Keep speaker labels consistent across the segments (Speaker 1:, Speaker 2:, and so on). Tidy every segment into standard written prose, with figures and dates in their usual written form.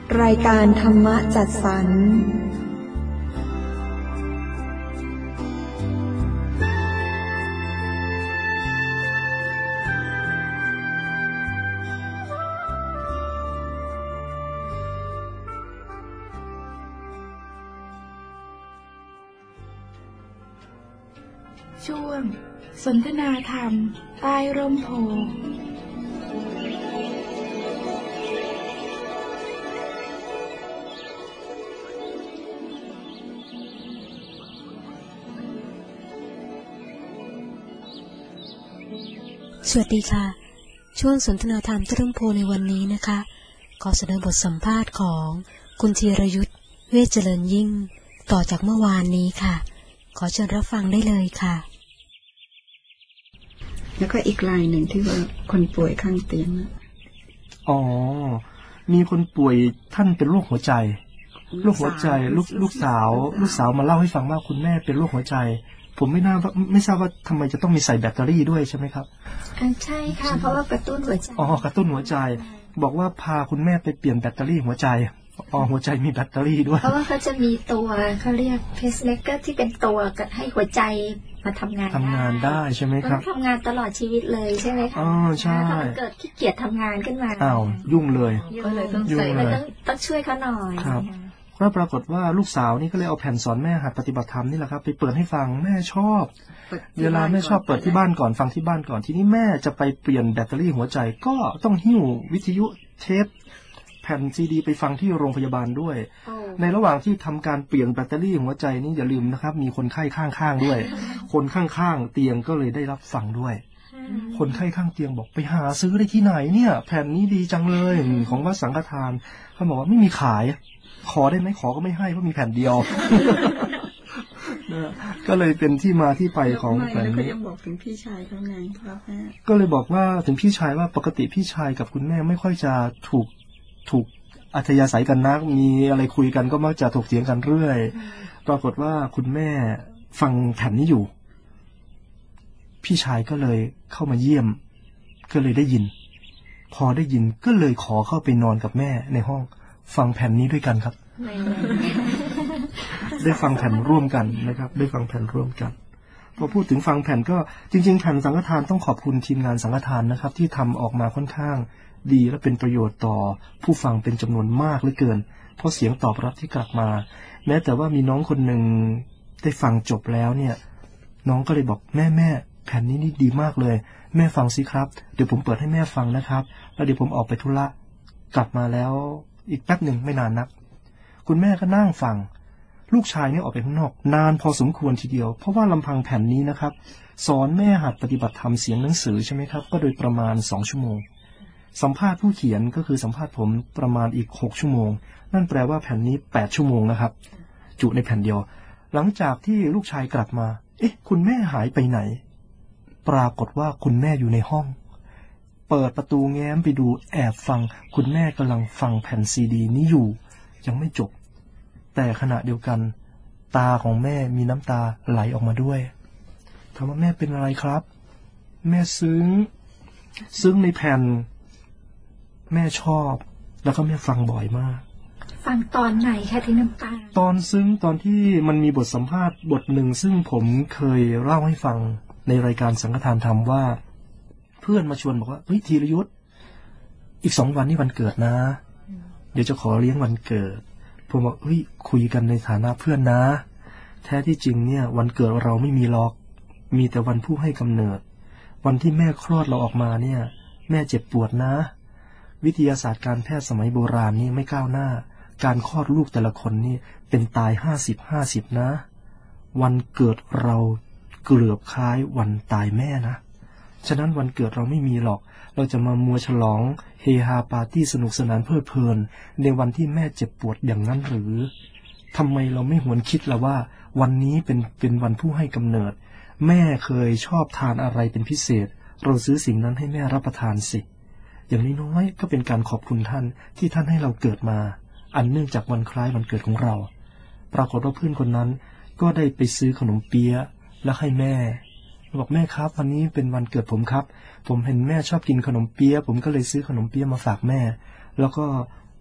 Speaker 1: รายการธรรมะจัดสรร
Speaker 2: ช่วงสนทนาธรรมใต้ร่มโพ
Speaker 3: สวัสดีค่ะช่วงสนทนาธรรมใต้ร่มโพในวันนี้นะคะขอเสนอบทสัมภาษณ์ของคุณธีรยุทธเวชเจริญยิ่งต่อจากเมื่อวานนี้ค่ะขอเชิญรับฟังได้เลยค่ะ
Speaker 4: แล้วก็อีกรายหนึ่งที่ว่าคนป่วยข้างเตียง
Speaker 5: อ๋อมีคนป่วยท่านเป็นโรคหัวใจลูกสาวมาเล่าให้ฟังว่าคุณแม่เป็นโรคหัวใจผมไม่ทราบว่าทำไมจะต้องมีใส่แบตเตอรี่ด้วยใช่ไหมครับ
Speaker 4: ใช่ค่ะเพราะว่ากระตุ้นหัวใจ
Speaker 5: กระตุ้นหัวใจบอกว่าพาคุณแม่ไปเปลี่ยนแบตเตอรี่หัวใจหัวใจมีแบตเตอรี่ด้วย
Speaker 4: เพราะว่าเขาจะมีตัวเขาเรียกเพสเมเกอร์ที่เป็นตัวให้หัวใจมาทำงาน
Speaker 5: ได้ใช่ไหมครับ
Speaker 4: ทำงานตลอดชีวิตเลยใช่ไหมคะ
Speaker 5: ใช่
Speaker 4: ถ้ามันเกิดขี้เกียจทำงานขึ้นมา
Speaker 5: ยุ่งเลย
Speaker 4: ก็เลยต้องใส่ต้องช่วยเขาหน่อย
Speaker 5: ครับก็ปรากฏว่าลูกสาวนี่ก็เลยเอาแผ่นสอนแม่หัดปฏิบัติธรรมนี่แหละครับไปเปิดให้ฟังแม่ชอบเวลาแม่ชอบเปิดที่บ้านก่อนฟังที่บ้านก่อนทีนี้แม่จะไปเปลี่ยนแบตเตอรี่หัวใจก็ต้องหิ้ววิทยุเทปแผ่นซีดีไปฟังที่โรงพยาบาลด้วยในระหว่างที่ทำการเปลี่ยนแบตเตอรี่หัวใจนี่อย่าลืมนะครับมีคนไข้ข้างๆด้วยคนข้างๆเตียงก็เลยได้รับฟังด้วยคนไข้ข้างเตียงบอกไปหาซื้อได้ที่ไหนเนี่ยแผ่นนี้ดีจังเลยของวัดสังฆทานเขาบอกว่าไม่มีขายขอได้ไหมขอก็ไม่ให้เพราะมีแผ่นเดียว ก็เลยเป็นที่มาที่ไปของแผ่นนี้
Speaker 4: บอกถึงพี่ชายเขาไงครับแม่
Speaker 5: ก็เลยบอกว่าถึงพี่ชายว่าปกติพี่ชายกับคุณแม่ไม่ค่อยจะถูกอัธยาศัยกันนักมีอะไรคุยกันก็มักจะถกเถียงกันเรื่อยปรากฏว่าคุณแม่ฟังแผ่นนี้อยู่พี่ชายก็เลยเข้ามาเยี่ยมก็เลยได้ยินพอได้ยินก็เลยขอเข้าไปนอนกับแม่ในห้องฟังแผ่นนี้ด้วยกันครับ ได้ฟังแผ่นร่วมกันนะครับได้ฟังแผ่นร่วมกันพอพูดถึงฟังแผ่นก็จริงๆแผ่นสังฆทานต้องขอบคุณทีมงานสังฆทานนะครับที่ทำออกมาค่อนข้างดีและเป็นประโยชน์ต่อผู้ฟังเป็นจำนวนมากเหลือเกินเพราะเสียงตอบรับที่กลับมาแม้แต่ว่ามีน้องคนหนึ่งได้ฟังจบแล้วเนี่ยน้องก็เลยบอกแม่แผ่นนี้นี่ดีมากเลยแม่ฟังสิครับเดี๋ยวผมเปิดให้แม่ฟังนะครับแล้วเดี๋ยวผมออกไปธุระกลับมาแล้วอีกแป๊บหนึ่งไม่นานนักคุณแม่ก็นั่งฟังลูกชายเนี่ยออกไปข้างนอกนานพอสมควรทีเดียวเพราะว่าลำพังแผ่นนี้นะครับสอนแม่หัดปฏิบัติธรรมเสียงหนังสือใช่ไหมครับก็โดยประมาณ2 ชั่วโมงสัมภาษณ์ผู้เขียนก็คือสัมภาษณ์ผมประมาณอีก6 ชั่วโมงนั่นแปลว่าแผ่นนี้8 ชั่วโมงนะครับจุในแผ่นเดียวหลังจากที่ลูกชายกลับมาคุณแม่หายไปไหนปรากฏว่าคุณแม่อยู่ในห้องเปิดประตูแง้มไปดูแอบฟังคุณแม่กำลังฟังแผ่นซีดีนี้อยู่ยังไม่จบแต่ขณะเดียวกันตาของแม่มีน้ำตาไหลออกมาด้วยถามว่าแม่เป็นอะไรครับแม่ซึ้งในแผ่นแม่ชอบแล้วก็แม่ฟังบ่อยมาก
Speaker 4: ฟังตอนไหนคะที่น้ำตา
Speaker 5: ตอนซึ้งตอนที่มันมีบทสัมภาษณ์บทหนึ่งซึ่งผมเคยเล่าให้ฟังในรายการสังฆทานธรรมว่าเพื่อนมาชวนบอกว่าเฮ้ยธีรยุทธอีก2 วันนี่วันเกิดนะเดี๋ยวจะขอเลี้ยงวันเกิดผมบอกเฮ้ยคุยกันในฐานะเพื่อนนะแท้ที่จริงเนี่ยวันเกิดเราไม่มีหรอกมีแต่วันผู้ให้กำเนิดวันที่แม่คลอดเราออกมาเนี่ยแม่เจ็บปวดนะวิทยาศาสตร์การแพทย์สมัยโบราณนี่ไม่ก้าวหน้าการคลอดลูกแต่ละคนนี่เป็นตาย50-50นะวันเกิดเราเกือบคล้ายวันตายแม่นะฉะนั้นวันเกิดเราไม่มีหรอกเราจะมามัวฉลองเฮฮาปาร์ตี้สนุกสนานเพลิดเพลินในวันที่แม่เจ็บปวดอย่างนั้นหรือทำไมเราไม่หวนคิดล่ะว่าวันนี้เป็นวันผู้ให้กำเนิดแม่เคยชอบทานอะไรเป็นพิเศษเราซื้อสิ่งนั้นให้แม่รับประทานสิอย่างน้อยๆก็เป็นการขอบคุณท่านที่ท่านให้เราเกิดมาอันเนื่องจากวันคล้ายวันเกิดของเราปรากฏว่าเพื่อนคนนั้นก็ได้ไปซื้อขนมเปี๊ยะแล้วให้แม่บอกแม่ครับวันนี้เป็นวันเกิดผมครับผมเห็นแม่ชอบกินขนมเปี๊ยะผมก็เลยซื้อขนมเปี๊ยะมาฝากแม่แล้วก็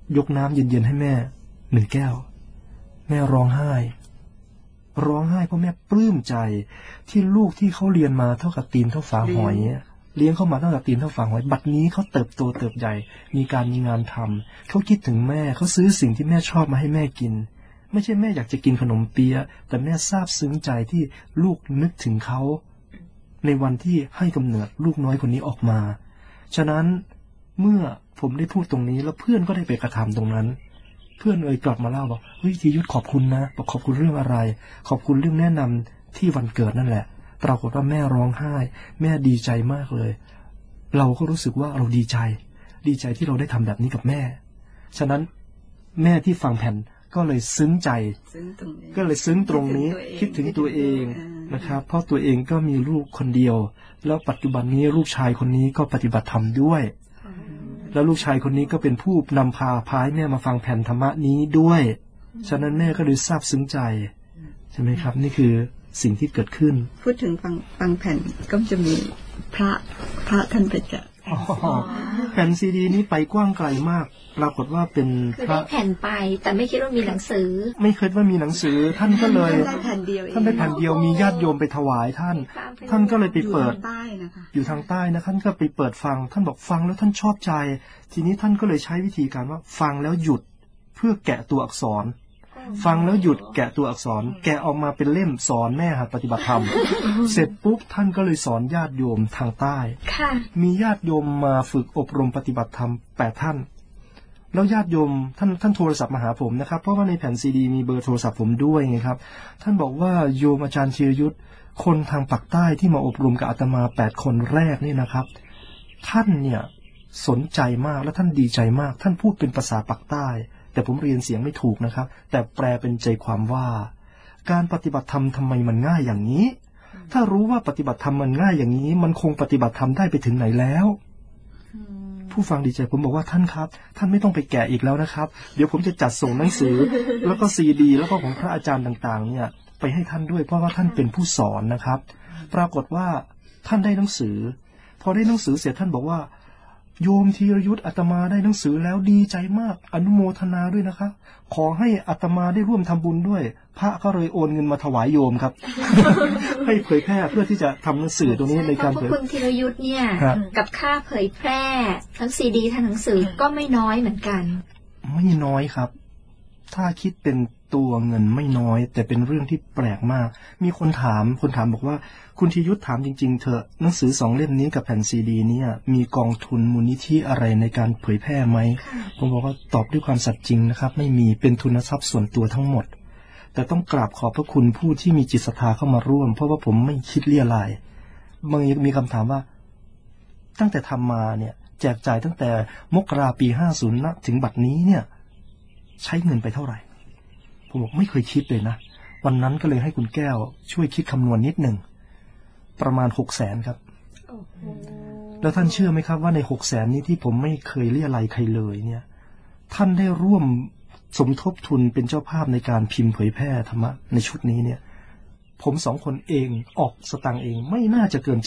Speaker 5: ยกน้ำเย็นๆให้แม่1 แก้วแม่ร้องไห้เพราะแม่ปลื้มใจที่ลูกที่เขาเรียนมาเท่ากับตีนเท่าฝาหอยเลี้ยงเข้ามาเท่ากับตีนเท่าฝาหอยบัดนี้เขาเติบโตเติบใหญ่มีการมีงานทำเขาคิดถึงแม่เขาซื้อสิ่งที่แม่ชอบมาให้แม่กินไม่ใช่แม่อยากจะกินขนมเปี๊ยะแต่แม่ซาบซึ้งใจที่ลูกนึกถึงเขาในวันที่ให้กำเนิดลูกน้อยคนนี้ออกมาฉะนั้นเมื่อผมได้พูดตรงนี้แล้วเพื่อนก็ได้ไปกระทำตรงนั้นเพื่อนกลับมาเล่าบอกเฮ้ยธีรยุทธขอบคุณนะบอกขอบคุณเรื่องอะไรขอบคุณเรื่องแนะนำที่วันเกิดนั่นแหละปรากฏว่าแม่ร้องไห้แม่ดีใจมากเลยเราก็รู้สึกว่าเราดีใจที่เราได้ทำแบบนี้กับแม่ฉะนั้นแม่ที่ฟังแผ่นก็เลยซึ้งใจก็เลยซึ้งตรงนี้คิดถึงตัวเองนะครับเพราะตัวเองก็มีลูกคนเดียวแล้วปัจจุบันนี้ลูกชายคนนี้ก็ปฏิบัติธรรมด้วยแล้วลูกชายคนนี้ก็เป็นผู้นำพาให้แม่มาฟังแผ่นธรรมะนี้ด้วยฉะนั้นแม่ก็เลยซาบซึ้งใจใช่ไหมครับนี่คือสิ่งที่เกิดขึ้น
Speaker 6: พูดถึงฟังแผ่นก็จะมีพระท่านไปจะ
Speaker 5: แผ่นซีดีนี้ไปกว้างไกลมากปรากฏว่าเป็น
Speaker 4: คือได้แผ่นไปแต่ไม่คิดว่ามีหนังสือ
Speaker 5: ไม่เคยว่ามีหนังสือท่านก็เลยท่านได้แผ่นเดียวมีญาติโยมไปถวายท่านก็เลยไปเปิดอยู่ทางใต้นะท่านก็ไปเปิดฟังท่านบอกฟังแล้วท่านชอบใจทีนี้ท่านก็เลยใช้วิธีการว่าฟังแล้วหยุดเพื่อแกะตัวอักษรฟังแล้วหยุดแกะตัวอักษรแกะออกมาเป็นเล่มสอนแม่หัดปฏิบัติธรรมเสร็จปุ๊บท่านก็เลยสอนญาติโยมทางใต้มีญาติโยมมาฝึกอบรมปฏิบัติธรรม8 ท่านแล้วญาติโยมท่านโทรศัพท์มาหาผมนะครับเพราะว่าในแผ่นซีดีมีเบอร์โทรศัพท์ผมด้วยไงครับท่านบอกว่าโยมอาจารย์ธีรยุทธคนทางปากใต้ที่มาอบรมกับอาตมา8 คนแรกนี่นะครับท่านเนี่ยสนใจมากและท่านดีใจมากท่านพูดเป็นภาษาปากใต้แต่ผมเรียนเสียงไม่ถูกนะครับแต่แปลเป็นใจความว่าการปฏิบัติธรรมทำไมมันง่ายอย่างนี้ถ้ารู้ว่าปฏิบัติธรรมมันง่ายอย่างนี้มันคงปฏิบัติธรรมได้ไปถึงไหนแล้วผู้ฟังดีใจผมบอกว่าท่านครับท่านไม่ต้องไปแกะอีกแล้วนะครับเดี๋ยวผมจะจัดส่งหนังสือแล้วก็ซีดีแล้วก็ของพระอาจารย์ต่างๆเนี่ยไปให้ท่านด้วยเพราะว่าท่านเป็นผู้สอนนะครับปรากฏว่าท่านได้หนังสือพอได้หนังสือเสร็จท่านบอกว่าโยมธีรยุทธอาตมาได้หนังสือแล้วดีใจมากอนุโมทนาด้วยนะคะขอให้อาตมาได้ร่วมทำบุญด้วยพระก็เลยโอนเงินมาถวายโยมครับ ให้เผยแพร่เพื่อที่จะทำหนังสือตรงนี้ในการเผย
Speaker 4: คุณธีรยุทธเนี่ยกับค่าเผยแพร่ทั้งซีดีทั้งหนังสือก็ไม่น้อยเหมือนกัน
Speaker 5: ไม่น้อยครับถ้าคิดเป็นตัวเงินไม่น้อยแต่เป็นเรื่องที่แปลกมากมีคนถามบอกว่าคุณธีรยุทธถามจริงๆเถอะหนังสือ2 เล่มนี้กับแผ่นซีดีเนี่ยมีกองทุนมูลนิธิอะไรในการเผยแพร่ไหมผมบอกว่าตอบด้วยความสัตย์จริงนะครับไม่มีเป็นทุนทรัพย์ส่วนตัวทั้งหมดแต่ต้องกราบขอบพระคุณผู้ที่มีจิตศรัทธาเข้ามาร่วมเพราะว่าผมไม่คิดเลี่ยรายมีคำถามว่าตั้งแต่ทำมาเนี่ยแจกจ่ายตั้งแต่มกราปี50ณถึงบัดนี้เนี่ยใช้เงินไปเท่าไหร่ผมบอกไม่เคยคิดเลยนะวันนั้นก็เลยให้คุณแก้วช่วยคิดคำนวณนิดหนึ่งประมาณ600,000ครับแล้วท่านเชื่อไหมครับว่าใน600,000นี้ที่ผมไม่เคยเรียอะไรใครเลยเนี่ยท่านได้ร่วมสมทบทุนเป็นเจ้าภาพในการพิมพ์เผยแพร่ธรรมะในชุดนี้เนี่ยผม2 คนเองออกสตางค์เองไม่น่าจะเกิน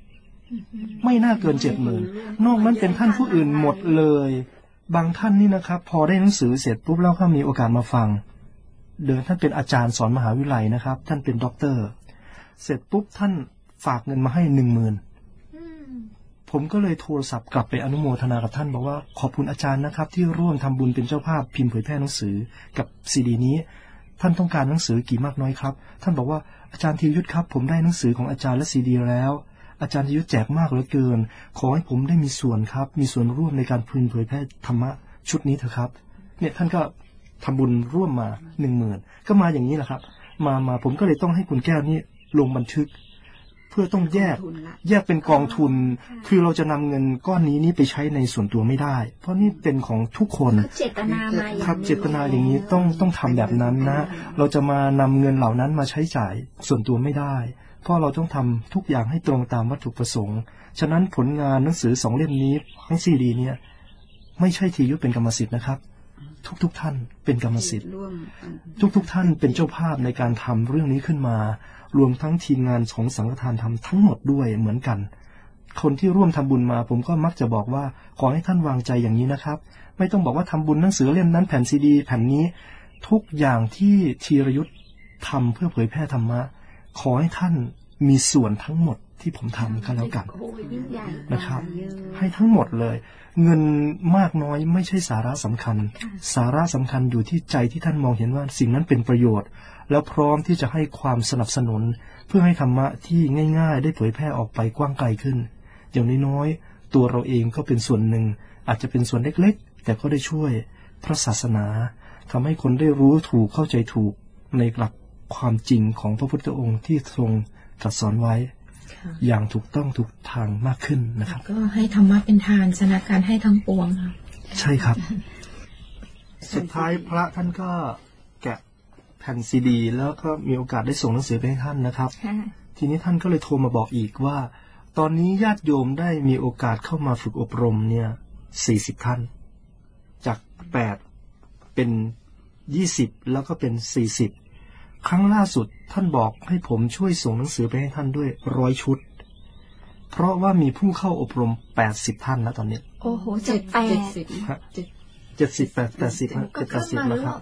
Speaker 5: 70,000ไม่น่าเกิน 70,000นอกนั้นเป็นท่านผู้อื่นหมดเลยบางท่านนี่นะครับพอได้หนังสือเสร็จปุ๊บแล้วก็มีโอกาสมาฟังท่านเป็นอาจารย์สอนมหาวิทยาลัยนะครับท่านเป็นด็อกเตอร์เสร็จปุ๊บท่านฝากเงินมาให้ 10,000ผมก็เลยโทรศัพท์กลับไปอนุโมทนากับท่านบอกว่าขอบคุณอาจารย์นะครับที่ร่วมทำบุญเป็นเจ้าภาพพิมพ์เผยแพร่หนังสือกับซีดีนี้ท่านต้องการหนังสือกี่มากน้อยครับท่านบอกว่าอาจารย์ธีรยุทธครับผมได้หนังสือของอาจารย์และซีดีแล้วอาจารย์ธีรยุทธแจกมากเหลือเกินขอให้ผมได้มีส่วนครับมีส่วนร่วมในการพิมพ์เผยแพร่ธรรมะชุดนี้เถอะครับเนี่ยท่านก็ทำบุญร่วมมา 10,000ก็มาอย่างนี้แหละครับมาผมก็เลยต้องให้คุณแก้วนี่ลงบันทึกเพื่อต้องแยกเป็นกองทุนคือเราจะนำเงินก้อนนี้ไปใช้ในส่วนตัวไม่ได้เพราะนี่เป็นของทุกคน
Speaker 4: เจตนามา
Speaker 5: ครับเจตนาอย่างนี้ต้องทำแบบนั้นนะเราจะมานำเงินเหล่านั้นมาใช้จ่ายส่วนตัวไม่ได้เพราะเราต้องทำทุกอย่างให้ตรงตามวัตถุประสงค์ฉะนั้นผลงานหนังสือ2 เล่มนี้ทั้งซีดีเนี่ยไม่ใช่ธีรยุทธเป็นกรรมสิทธิ์นะครับทุกท่านเป็นกรรมสิทธิ์ทุกท่านเป็นเจ้าภาพในการทำเรื่องนี้ขึ้นมารวมทั้งทีมงานของสังฆทานทำทั้งหมดด้วยเหมือนกันคนที่ร่วมทำบุญมาผมก็มักจะบอกว่าขอให้ท่านวางใจอย่างนี้นะครับไม่ต้องบอกว่าทำบุญหนังสือเล่มนั้นแผ่นซีดีแผ่นนี้ทุกอย่างที่ธีรยุทธทำเพื่อเผยแพร่ธรรมะขอให้ท่านมีส่วนทั้งหมดที่ผมทำก็แล้วกันนะครับให้ทั้งหมดเลยเงินมากน้อยไม่ใช่สาระสำคัญสาระสำคัญอยู่ที่ใจที่ท่านมองเห็นว่าสิ่งนั้นเป็นประโยชน์แล้วพร้อมที่จะให้ความสนับสนุนเพื่อให้ธรรมะที่ง่ายๆได้เผยแพร่ออกไปกว้างไกลขึ้นอย่างน้อยๆตัวเราเองก็เป็นส่วนหนึ่งอาจจะเป็นส่วนเล็กๆแต่ก็ได้ช่วยพระศาสนาทำให้คนได้รู้ถูกเข้าใจถูกในหลักความจริงของพระพุทธองค์ที่ทรงตรัสสอนไว้อย่างถูกต้องถูกทางมากขึ้นนะครับ
Speaker 2: ก็ให้ธรรมะเป็นทานชนะการให้ทั้งปวงค่ะ
Speaker 5: ใช่ครับสุดท้ายพระท่านก็แกะแผ่นซีดีแล้วก็มีโอกาสได้ส่งหนังสือไปให้ท่านนะครับทีนี้ท่านก็เลยโทรมาบอกอีกว่าตอนนี้ญาติโยมได้มีโอกาสเข้ามาฝึกอบรมเนี่ย40ท่านจาก8เป็น20แล้วก็เป็น40ครั้งล่าสุดท่านบอกให้ผมช่วยส่งหนังสือไปให้ท่านด้วย100ชุดเพราะว่ามีผู้เข้าอบรม80ท่านแล้วตอนนี้
Speaker 4: โอ้โห70
Speaker 5: แล้วครับ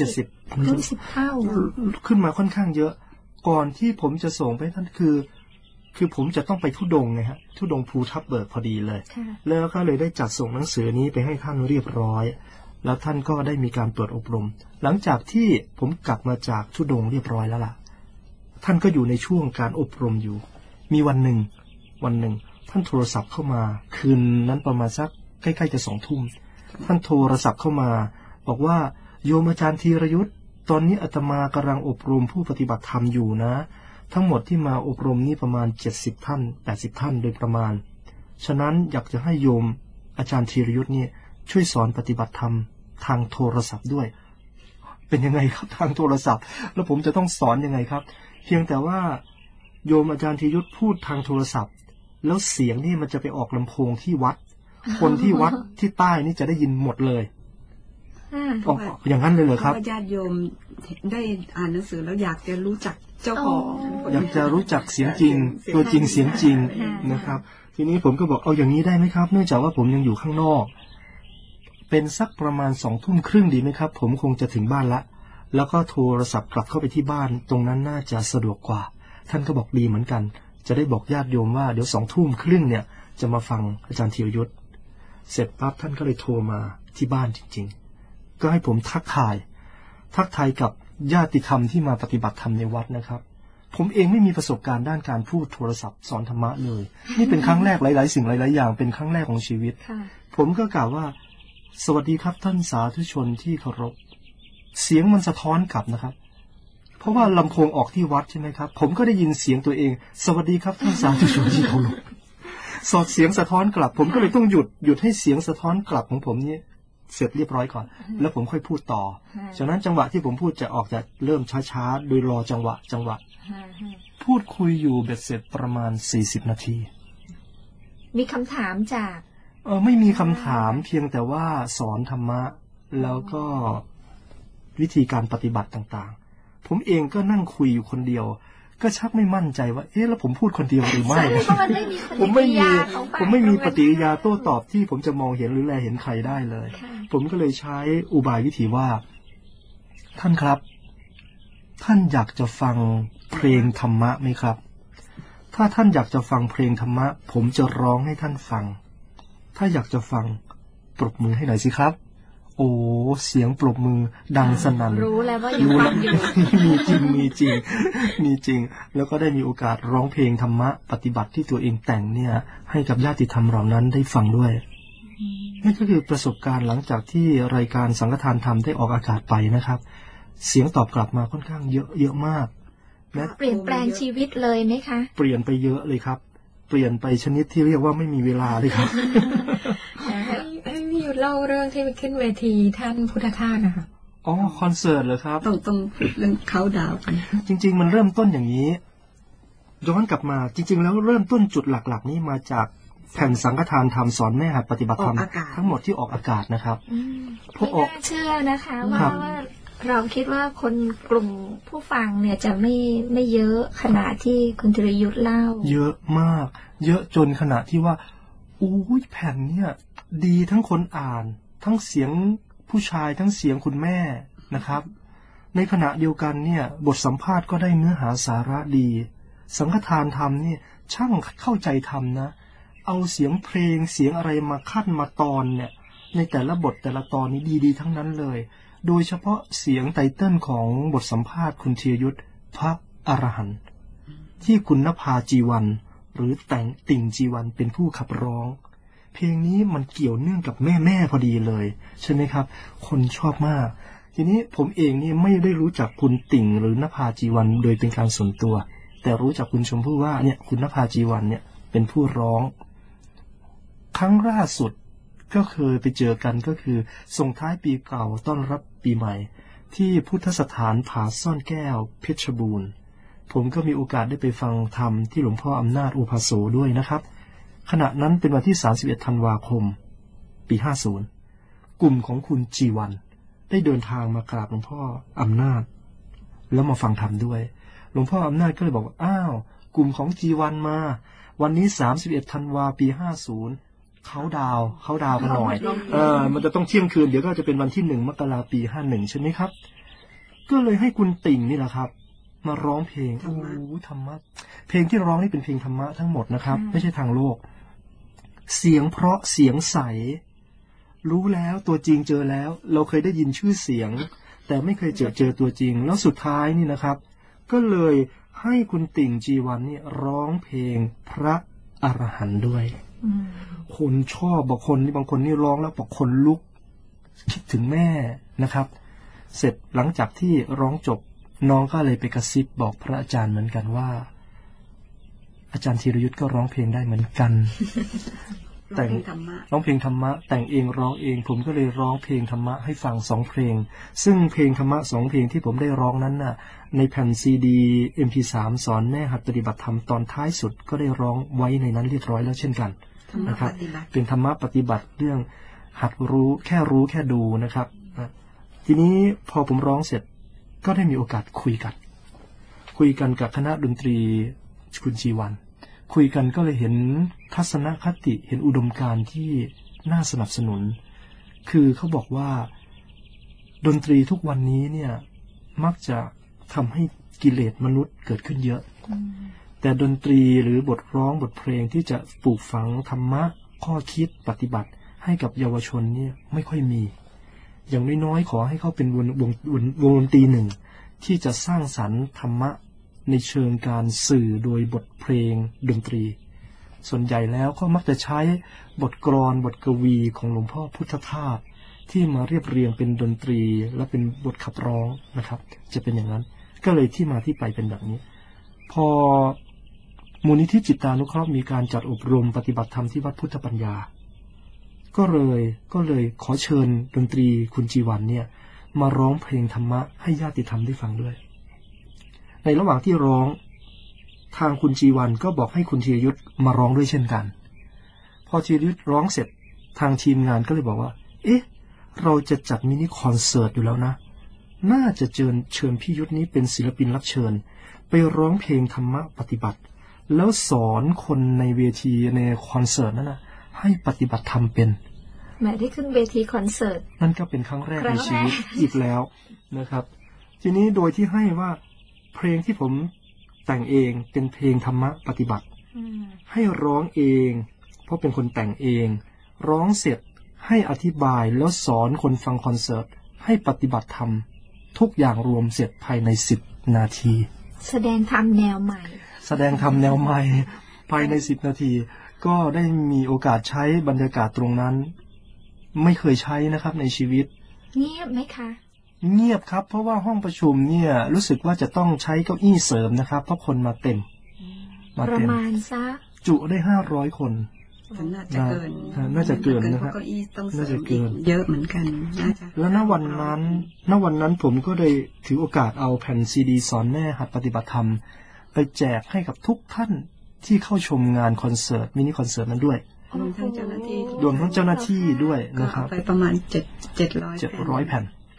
Speaker 5: 70
Speaker 4: รู้10เท่า
Speaker 5: ขึ้นมาค่อนข้างเยอะก่อนที่ผมจะส่งไปท่านคือผมจะต้องไปธุดงค์ไงฮะธุดงค์ภูทับเบิกพอดีเลยแล้วก็เลยได้จัดส่งหนังสือนี้ไปให้ท่านเรียบร้อยแล้วท่านก็ได้มีการเปิดอบรมหลังจากที่ผมกลับมาจากธุดงค์เรียบร้อยแล้วล่ะท่านก็อยู่ในช่วงการอบรมอยู่มีวันหนึ่งท่านโทรศัพท์เข้ามาคืนนั้นประมาณสักใกล้ๆจะ20:00 นท่านโทรศัพท์เข้ามาบอกว่าโยมอาจารย์ธีรยุทธตอนนี้อาตมากำลังอบรมผู้ปฏิบัติธรรมอยู่นะทั้งหมดที่มาอบรมนี่ประมาณ70ท่าน80ท่านโดยประมาณฉะนั้นอยากจะให้โยมอาจารย์ธีรยุทธนี่ช่วยสอนปฏิบัติธรรมทางโทรศัพท์ด้วยเป็นยังไงครับทางโทรศัพท์แล้วผมจะต้องสอนยังไงครับเพียงแต่ว่าโยมอาจารย์ธีรยุทธพูดทางโทรศัพท์แล้วเสียงนี่มันจะไปออกลำโพงที่วัดคนที่วัดที่ใต้นี่จะได้ยินหมดเลยอย่างนั้นเลยเหรอครับ
Speaker 6: ญาติโยมได้อ่านหนังสือแล้วอยากจะรู้จักเจ้าของ
Speaker 5: อยากจะรู้จักเสียงจริงตัวจริงเสียงจริงนะครับทีนี้ผมก็บอกเอาอย่างนี้ได้ไหมครับเนื่องจากว่าผมยังอยู่ข้างนอกเป็นสักประมาณ20:30ดีไหมครับผมคงจะถึงบ้านละแล้วก็โทรศัพท์กลับเข้าไปที่บ้านตรงนั้นน่าจะสะดวกกว่าท่านก็บอกดีเหมือนกันจะได้บอกญาติโยมว่าเดี๋ยว20:30เนี่ยจะมาฟังอาจารย์ธีรยุทธเสร็จปั๊บท่านก็เลยโทรมาที่บ้านจริงๆก็ให้ผมทักทายกับญาติธรรมที่มาปฏิบัติธรรมในวัดนะครับผมเองไม่มีประสบการณ์ด้านการพูดโทรศัพท์สอนธรรมะเลยนี่เป็นครั้งแรกหลายๆสิ่งหลายๆอย่างเป็นครั้งแรกของชีวิตผมก็กล่าวว่าสวัสดีครับท่านสาธุชนที่เคารพเสียงมันสะท้อนกลับนะครับเพราะว่าลำโพงออกที่วัดใช่ไหมครับผมก็ได้ยินเสียงตัวเองสวัสดีครับท่านสาธุชนที่เคารพสอดเสียงสะท้อนกลับผมก็เลยต้องหยุดให้เสียงสะท้อนกลับของผมนี่เสร็จเรียบร้อยก่อนแล้วผมค่อยพูดต่อฉะนั้นจังหวะที่ผมพูดจะออกจะเริ่มช้าๆโดยรอจังหวะพูดคุยอยู่เบ็ดเสร็จประมาณ40นาที
Speaker 4: มีคำถามจาก
Speaker 5: ไม่มีคำถามเพียงแต่ว่าสอนธรรมะแล้วก็วิธีการปฏิบัติต่างๆผมเองก็นั่งคุยอยู่คนเดียวก็ชักไม่มั่นใจว่าแล้วผมพูดคนเดียวหรือไม่ผมไม่มีปฏิกิริยาโต้ตอบที่ผมจะมองเห็นหรือแลเห็นใครได้เลยผมก็เลยใช้อุบายวิธีว่าท่านครับท่านอยากจะฟังเพลงธรรมะไหมครับถ้าท่านอยากจะฟังเพลงธรรมะผมจะร้องให้ท่านฟังถ้าอยากจะฟังปรบมือให้หน่อยสิครับโอ้เสียงปรบมือดังสนั่น
Speaker 4: รู้แล้วว่ายังฟังอยู่
Speaker 5: มีจริงแล้วก็ได้มีโอกาสร้องเพลงธรรมะปฏิบัติที่ตัวเองแต่งเนี่ยให้กับญาติธรรมเหล่านั้นได้ฟังด้วยนี่ก็คือประสบการณ์หลังจากที่รายการสังฆทานธรรมได้ออกอากาศไปนะครับเสียงตอบกลับมาค่อนข้างเยอะมาก
Speaker 4: เปลี่ยนแปลงชีวิตเลยไหมคะ
Speaker 5: เปลี่ยนไปเยอะเลยครับเปลี่ยนไปชนิดที่เรียกว่าไม่มีเวลาเลยครับ
Speaker 2: ให้พี่ยุทธเล่าเรื่องที่ไปขึ้นเวทีท่านพุทธทาสนะคะ
Speaker 5: คอนเสิร์ตเหรอครับ
Speaker 6: ต้องเรื่องเขาดาวกัน
Speaker 5: จริงๆมันเริ่มต้นอย่างนี้ย้อนกลับมาจริงๆแล้วเริ่มต้นจุดหลักๆนี้มาจากแผ่นสังฆทานธรรมสอนแม่หัดปฏิบัติธรรมทั้งหมดที่ออกอากาศนะครับ
Speaker 4: ไม่น่าเชื่อนะคะว่าเราคิดว่าคนกลุ่มผู้ฟังเนี่ยจะไม่เยอะขนาดที่คุณธีรยุทธเล่า
Speaker 5: เยอะมากเยอะจนขนาดที่ว่าอู้ยแผ่นเนี่ยดีทั้งคนอ่านทั้งเสียงผู้ชายทั้งเสียงคุณแม่นะครับในขณะเดียวกันเนี่ยบทสัมภาษณ์ก็ได้เนื้อหาสาระดีสังฆทานธรรมเนี่ยช่างเข้าใจธรรมนะเอาเสียงเพลงเสียงอะไรมาขั้นมาตอนเนี่ยในแต่ละบทแต่ละตอนนี้ดีๆทั้งนั้นเลยโดยเฉพาะเสียงไตเติ้ลของบทสัมภาษณ์คุณธีรยุทธพระอรหันต์ที่คุณณภาจีวันหรือแต่งติ่งจีวันเป็นผู้ขับร้องเพลงนี้มันเกี่ยวเนื่องกับแม่พอดีเลยใช่ไหมครับคนชอบมากทีนี้ผมเองนี่ไม่ได้รู้จักคุณติ่งหรือณภาจีวันโดยเป็นการส่วนตัวแต่รู้จักคุณชมพู่ว่าเนี่ยคุณณภาจีวันเนี่ยเป็นผู้ร้องครั้งล่าสุดก็เคยไปเจอกันก็คือส่งท้ายปีเก่าต้อนรับปีใหม่ที่พุทธสถานผาซ่อนแก้วเพชรบูรณ์ผมก็มีโอกาสได้ไปฟังธรรมที่หลวงพ่ออำนาจอุปาโสด้วยนะครับขณะนั้นเป็นวันที่31ธันวาคมปี50กลุ่มของคุณจีวันได้เดินทางมากราบหลวงพ่ออำนาจแล้วมาฟังธรรมด้วยหลวงพ่ออำนาจก็เลยบอกว่าอ้าวกลุ่มของจีวันมาวันนี้31ธันวาปี50เขาดาวกันหน่อยมันจะต้องเที่ยงคืนเดี๋ยวก็จะเป็นวันที่1มกราคมปี51ใช่ไหมครับก็เลยให้คุณติ่งนี่แหละครับมาร้องเพลงโอ้ธรรมะเพลงที่ร้องนี่เป็นเพลงธรรมะทั้งหมดนะครับไม่ใช่ทางโลกเสียงเพราะเสียงใสรู้แล้วตัวจริงเจอแล้วเราเคยได้ยินชื่อเสียงแต่ไม่เคยเจอตัวจริงแล้วสุดท้ายนี่นะครับก็เลยให้คุณติ่งจีวันนี่ร้องเพลงพระอรหันต์ด้วยคนชอบบางคนนี่ร้องแล้วบอกคนลุกคิดถึงแม่นะครับเสร็จหลังจากที่ร้องจบน้องก็เลยไปกระซิบบอกพระอาจารย์เหมือนกันว่าอาจารย์ธีรยุทธก็ร้องเพลงได้เหมือนกันแต่งร้องเพลงธรรมะแต่งเองร้องเองผมก็เลยร้องเพลงธรรมะให้ฟัง2เพลงซึ่งเพลงธรรมะ2เพลงที่ผมได้ร้องนั้นน่ะในแผ่นซีดี MP3 สอนแม่หัดปฏิบัติธรรมตอนท้ายสุดก็ได้ร้องไว้ในนั้นเรียบร้อยแล้วเช่นกันนะครับเป็นธรรมะปฏิบัติเรื่องหัดรู้แค่ดูนะครับทีนี้พอผมร้องเสร็จก็ได้มีโอกาสคุยกันกับคณะดนตรีคุณจีวันคุยกันก็เลยเห็นทัศนคติเห็นอุดมการณ์ที่น่าสนับสนุนคือเขาบอกว่าดนตรีทุกวันนี้เนี่ยมักจะทำให้กิเลสมนุษย์เกิดขึ้นเยอะแต่ดนตรีหรือบทร้องบทเพลงที่จะปลูกฝังธรรมะข้อคิดปฏิบัติให้กับเยาวชนเนี่ยไม่ค่อยมีอย่างน้อยๆขอให้เขาเป็นวงดนตรีหนึ่งที่จะสร้างสรรค์ธรรมะในเชิงการสื่อโดยบทเพลงดนตรีส่วนใหญ่แล้วก็มักจะใช้บทกลอนบทกวีของหลวงพ่อพุทธทาสที่มาเรียบเรียงเป็นดนตรีและเป็นบทขับร้องนะครับจะเป็นอย่างนั้นก็เลยที่มาที่ไปเป็นแบบนี้พอมูลนิธิจิตานุเคราะห์มีการจัดอบรมปฏิบัติธรรมที่วัดพุทธปัญญาก็เลยขอเชิญดนตรีคุณจีวันเนี่ยมาร้องเพลงธรรมะให้ญาติธรรมได้ฟังด้วยในระหว่างที่ร้องทางคุณจีวันก็บอกให้คุณธีรยุทธมาร้องด้วยเช่นกันพอธีรยุทธร้องเสร็จทางทีมงานก็เลยบอกว่าเอ๊ะเราจะจัดมินิคอนเสิร์ตอยู่แล้วนะน่าจะเชิญพี่ยุทธนี้เป็นศิลปินรับเชิญไปร้องเพลงธรรมะปฏิบัติแล้วสอนคนในเวทีในคอนเสิร์ตนั้นนะให้ปฏิบัติธรรมเป็น
Speaker 4: แม้ได้ขึ้นเวทีคอนเสิร์ต
Speaker 5: นั่นก็เป็นครั้งแรกในชีวิตอีกแล้วนะครับทีนี้โดยที่ให้ว่าเพลงที่ผมแต่งเองเป็นเพลงธรรมะปฏิบัติให้ร้องเองเพราะเป็นคนแต่งเองร้องเสร็จให้อธิบายแล้วสอนคนฟังคอนเสิร์ตให้ปฏิบัติธรรมทุกอย่างรวมเสร็จภายใน10 นาที
Speaker 4: แสดงธรรมแนวใหม่ภายใน10 นาทีก็ได้มีโอกาสใช้บรรยากาศตรงนั้นไม่เคยใช้นะครับในชีวิตเงียบไหมคะเงียบครับเพราะว่าห้องประชุมเนี่ยรู้สึกว่าจะต้องใช้เก้าอี้เสริมนะครับเพราะคนมาเต็มประมาณซะจุได้500 คนน่าจะเกินนะครับน่าจะเกินเยอะเหมือนกันแล้วณวันนั้นผมก็ได้ถือโอกาสเอาแผ่นซีดีสอนแม่หัดปฏิบัติธรรมไปแจกให้กับทุกท่านที่เข้าชมงานคอนเสิร์ตมินิคอนเสิร์ตนั้นด้วยรวมทั้งเจ้าหน้าที่ด้วยนะครับไปประมาณ700 แผ่น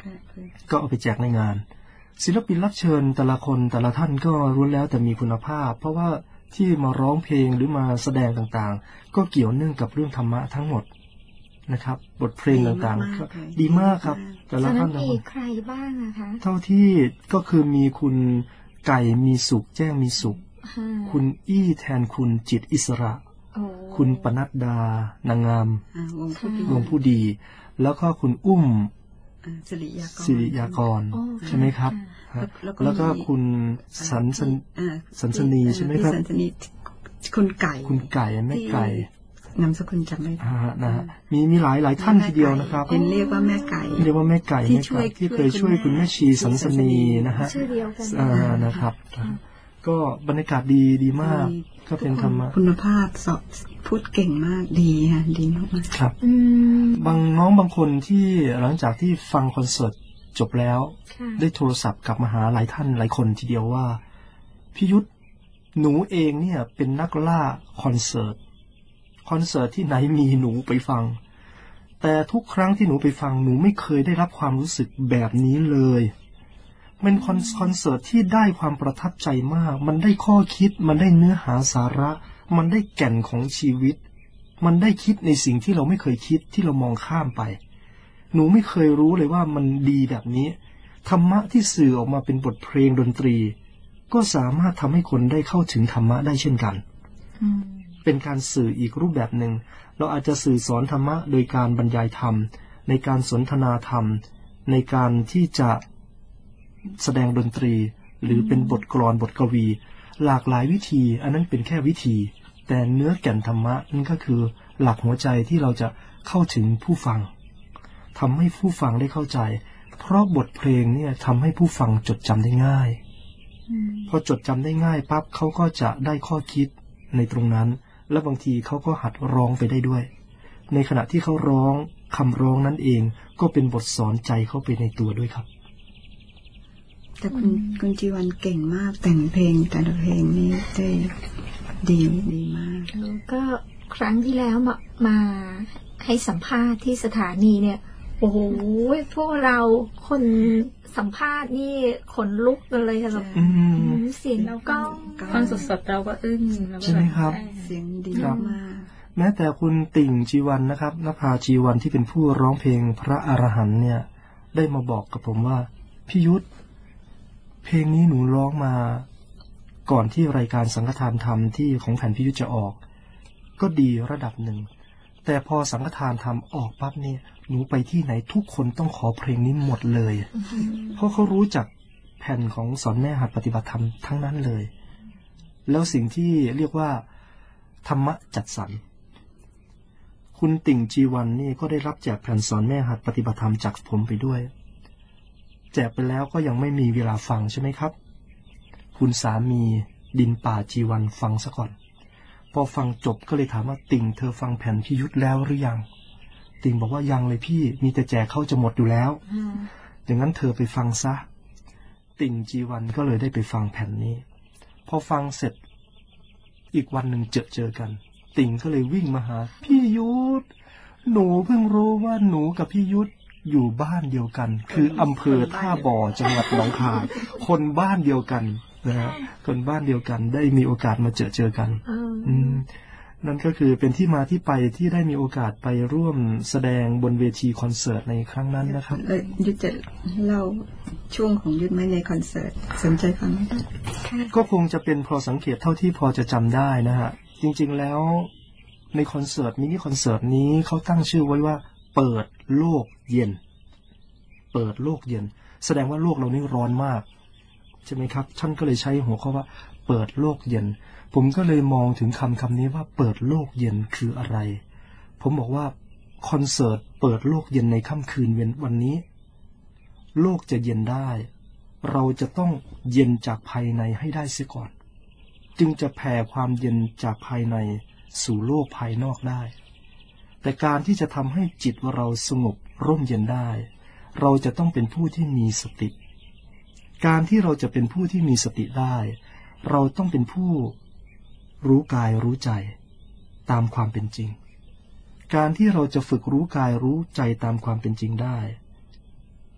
Speaker 4: ก็เอาไปแจกในงานศิลปินรับเชิญแต่ละคนแต่ละท่านก็ล้วนแล้วแต่มีคุณภาพเพราะว่าที่มาร้องเพลงหรือมาแสดงต่างๆก็เกี่ยวเนื่องกับเรื่องธรรมะทั้งหมดนะครับบทเพลงต่างๆก็ดีมากครับแต่ละท่าน
Speaker 2: มีใครบ้างนะคะ
Speaker 4: เท่าที่ก็คือมีคุณไก่มีสุขแจ้งมีสุขคุณอี้แทนคุณจิตอิสระคุณปนัดดานางงามวงผู้ดีแล้วก็คุณอุ้มสิริยากรใช่ไหมครับแล้วก็คุณสันสนีใช่ไหมครับ
Speaker 6: คุณไก่
Speaker 4: แม่ไก่
Speaker 6: นามสกุลจำไม่ได้
Speaker 4: นะฮะมีหลายท่านทีเดียวนะครับ
Speaker 6: เป็นเรียกว่าแม่ไก่
Speaker 4: ที่เคยช่วยคุณแม่ชีสันสนีนะฮะ
Speaker 2: ชื่อเดียวกัน
Speaker 4: นะครับก็บรรยากาศดีมากก็เป็นธรรมะ
Speaker 6: คุณภาพสอบพูดเก่งมากดีค่ะดีมาก
Speaker 4: ครับบางน้องบางคนที่หลังจากที่ฟังคอนเสิร์ตจบแล้วได้โทรศัพท์กลับมาหาหลายท่านหลายคนทีเดียวว่าพี่ยุทธหนูเองเนี่ยเป็นนักล่าคอนเสิร์ตที่ไหนมีหนูไปฟังแต่ทุกครั้งที่หนูไปฟังหนูไม่เคยได้รับความรู้สึกแบบนี้เลยเป็นคอนเสิร์ตที่ได้ความประทับใจมากมันได้ข้อคิดมันได้เนื้อหาสาระมันได้แก่นของชีวิตมันได้คิดในสิ่งที่เราไม่เคยคิดที่เรามองข้ามไปหนูไม่เคยรู้เลยว่ามันดีแบบนี้ธรรมะที่สื่อออกมาเป็นบทเพลงดนตรีก็สามารถทำให้คนได้เข้าถึงธรรมะได้เช่นกันเป็นการสื่ออีกรูปแบบหนึ่งเราอาจจะสื่อสอนธรรมะโดยการบรรยายธรรมในการสนทนาธรรมในการที่จะแสดงดนตรีหรือเป็นบทกลอนบทกวีหลากหลายวิธีอันนั้นเป็นแค่วิธีแต่เนื้อแก่นธรรมะนั่นก็คือหลักหัวใจที่เราจะเข้าถึงผู้ฟังทำให้ผู้ฟังได้เข้าใจเพราะบทเพลงเนี่ยทำให้ผู้ฟังจดจำได้ง่ายพอจดจำได้ง่ายปั๊บเขาก็จะได้ข้อคิดในตรงนั้นและบางทีเขาก็หัดร้องไปได้ด้วยในขณะที่เขาร้องคำร้องนั้นเองก็เป็นบทสอนใจเขาไปในตัวด้วยครับ
Speaker 6: แต่คุณจีวันเก่งมากแต่งเพลงแต่ละเพลงนี่ได้ดีมาก
Speaker 2: ก็ครั้งที่แล้วมาให้สัมภาษณ์ที่สถานีเนี่ยโอ้โหพวกเราคนสัมภาษณ์นี่ขนลุกกันเลยค่ะแบบเสียงเราก็ฟังสดๆเราก็อึ้ง
Speaker 4: ใช่ไหมครับ
Speaker 6: เสียงดีมาก
Speaker 4: แม้แต่คุณติ่งจีวันนะครับนภาจีวันที่เป็นผู้ร้องเพลงพระอรหันต์เนี่ยได้มาบอกกับผมว่าพี่ยุทธเพลงนี้หนูร้องมาก่อนที่รายการสังฆทานธรรมที่ของแผ่นพี่ยุทธจะออกก็ดีระดับหนึ่งแต่พอสังฆทานธรรมออกปั๊บเนี่ยหนูไปที่ไหนทุกคนต้องขอเพลงนี้หมดเลยเพราะเขารู้จักแผ่นของสอนแม่หัดปฏิบัติธรรมทั้งนั้นเลยแล้วสิ่งที่เรียกว่าธรรมะจัดสรรคุณติ่งจีวันนี่ก็ได้รับแจกแผ่นสอนแม่หัดปฏิบัติธรรมจากผมไปด้วยแจกไปแล้วก็ยังไม่มีเวลาฟังใช่ไหมครับคุณสามีดินป่าจีวันฟังซะก่อนพอฟังจบก็เลยถามว่าติ่งเธอฟังแผ่นพี่ยุทธแล้วหรือยังติ่งบอกว่ายังเลยพี่มีแต่แจกเข้าจะหมดอยู่แล้วอย่างนั้นเธอไปฟังซะติ่งจีวันก็เลยได้ไปฟังแผ่นนี้พอฟังเสร็จอีกวันหนึ่งเจอกันติ่งก็เลยวิ่งมาหาพี่ยุทธหนูเพิ่งรู้ว่าหนูกับพี่ยุทธอยู่บ้านเดียวกันคืออำเภอท่าบ่อจังหวัดหนองคายคนบ้านเดียวกันนะฮะคนบ้านเดียวกันได้มีโอกาสมาเจอกันนั่นก็คือเป็นที่มาที่ไปที่ได้มีโอกาสไปร่วมแสดงบนเวทีคอนเสิร์ตในครั้งนั้นนะครับ
Speaker 6: ยุทธจะเล่าช่วงของยุทธไหมในคอนเสิร์ตสนใจฟังไหม
Speaker 4: ก็คงจะเป็นพอสังเกตเท่าที่พอจะจำได้นะฮะจริงๆแล้วในคอนเสิร์ตมินิคอนเสิร์ตนี้เขาตั้งชื่อไว้ว่าเปิดโลกเย็นเปิดโลกเย็นแสดงว่าโลกเรานี่ร้อนมากใช่ไหมครับท่านก็เลยใช้หัวข้อว่าเปิดโลกเย็นผมก็เลยมองถึงคำนี้ว่าเปิดโลกเย็นคืออะไรผมบอกว่าคอนเสิร์ตเปิดโลกเย็นในค่ำคืนวันนี้โลกจะเย็นได้เราจะต้องเย็นจากภายในให้ได้เสียก่อนจึงจะแผ่ความเย็นจากภายในสู่โลกภายนอกได้แต่การที่จะทำให้จิตเราสงบร่มเย็นได้เราจะต้องเป็นผู้ที่มีสติการที่เราจะเป็นผู้ที่มีสติได้เราต้องเป็นผู้รู้กายรู้ใจตามความเป็นจริงการที่เราจะฝึกรู้กายรู้ใจตามความเป็นจริงได้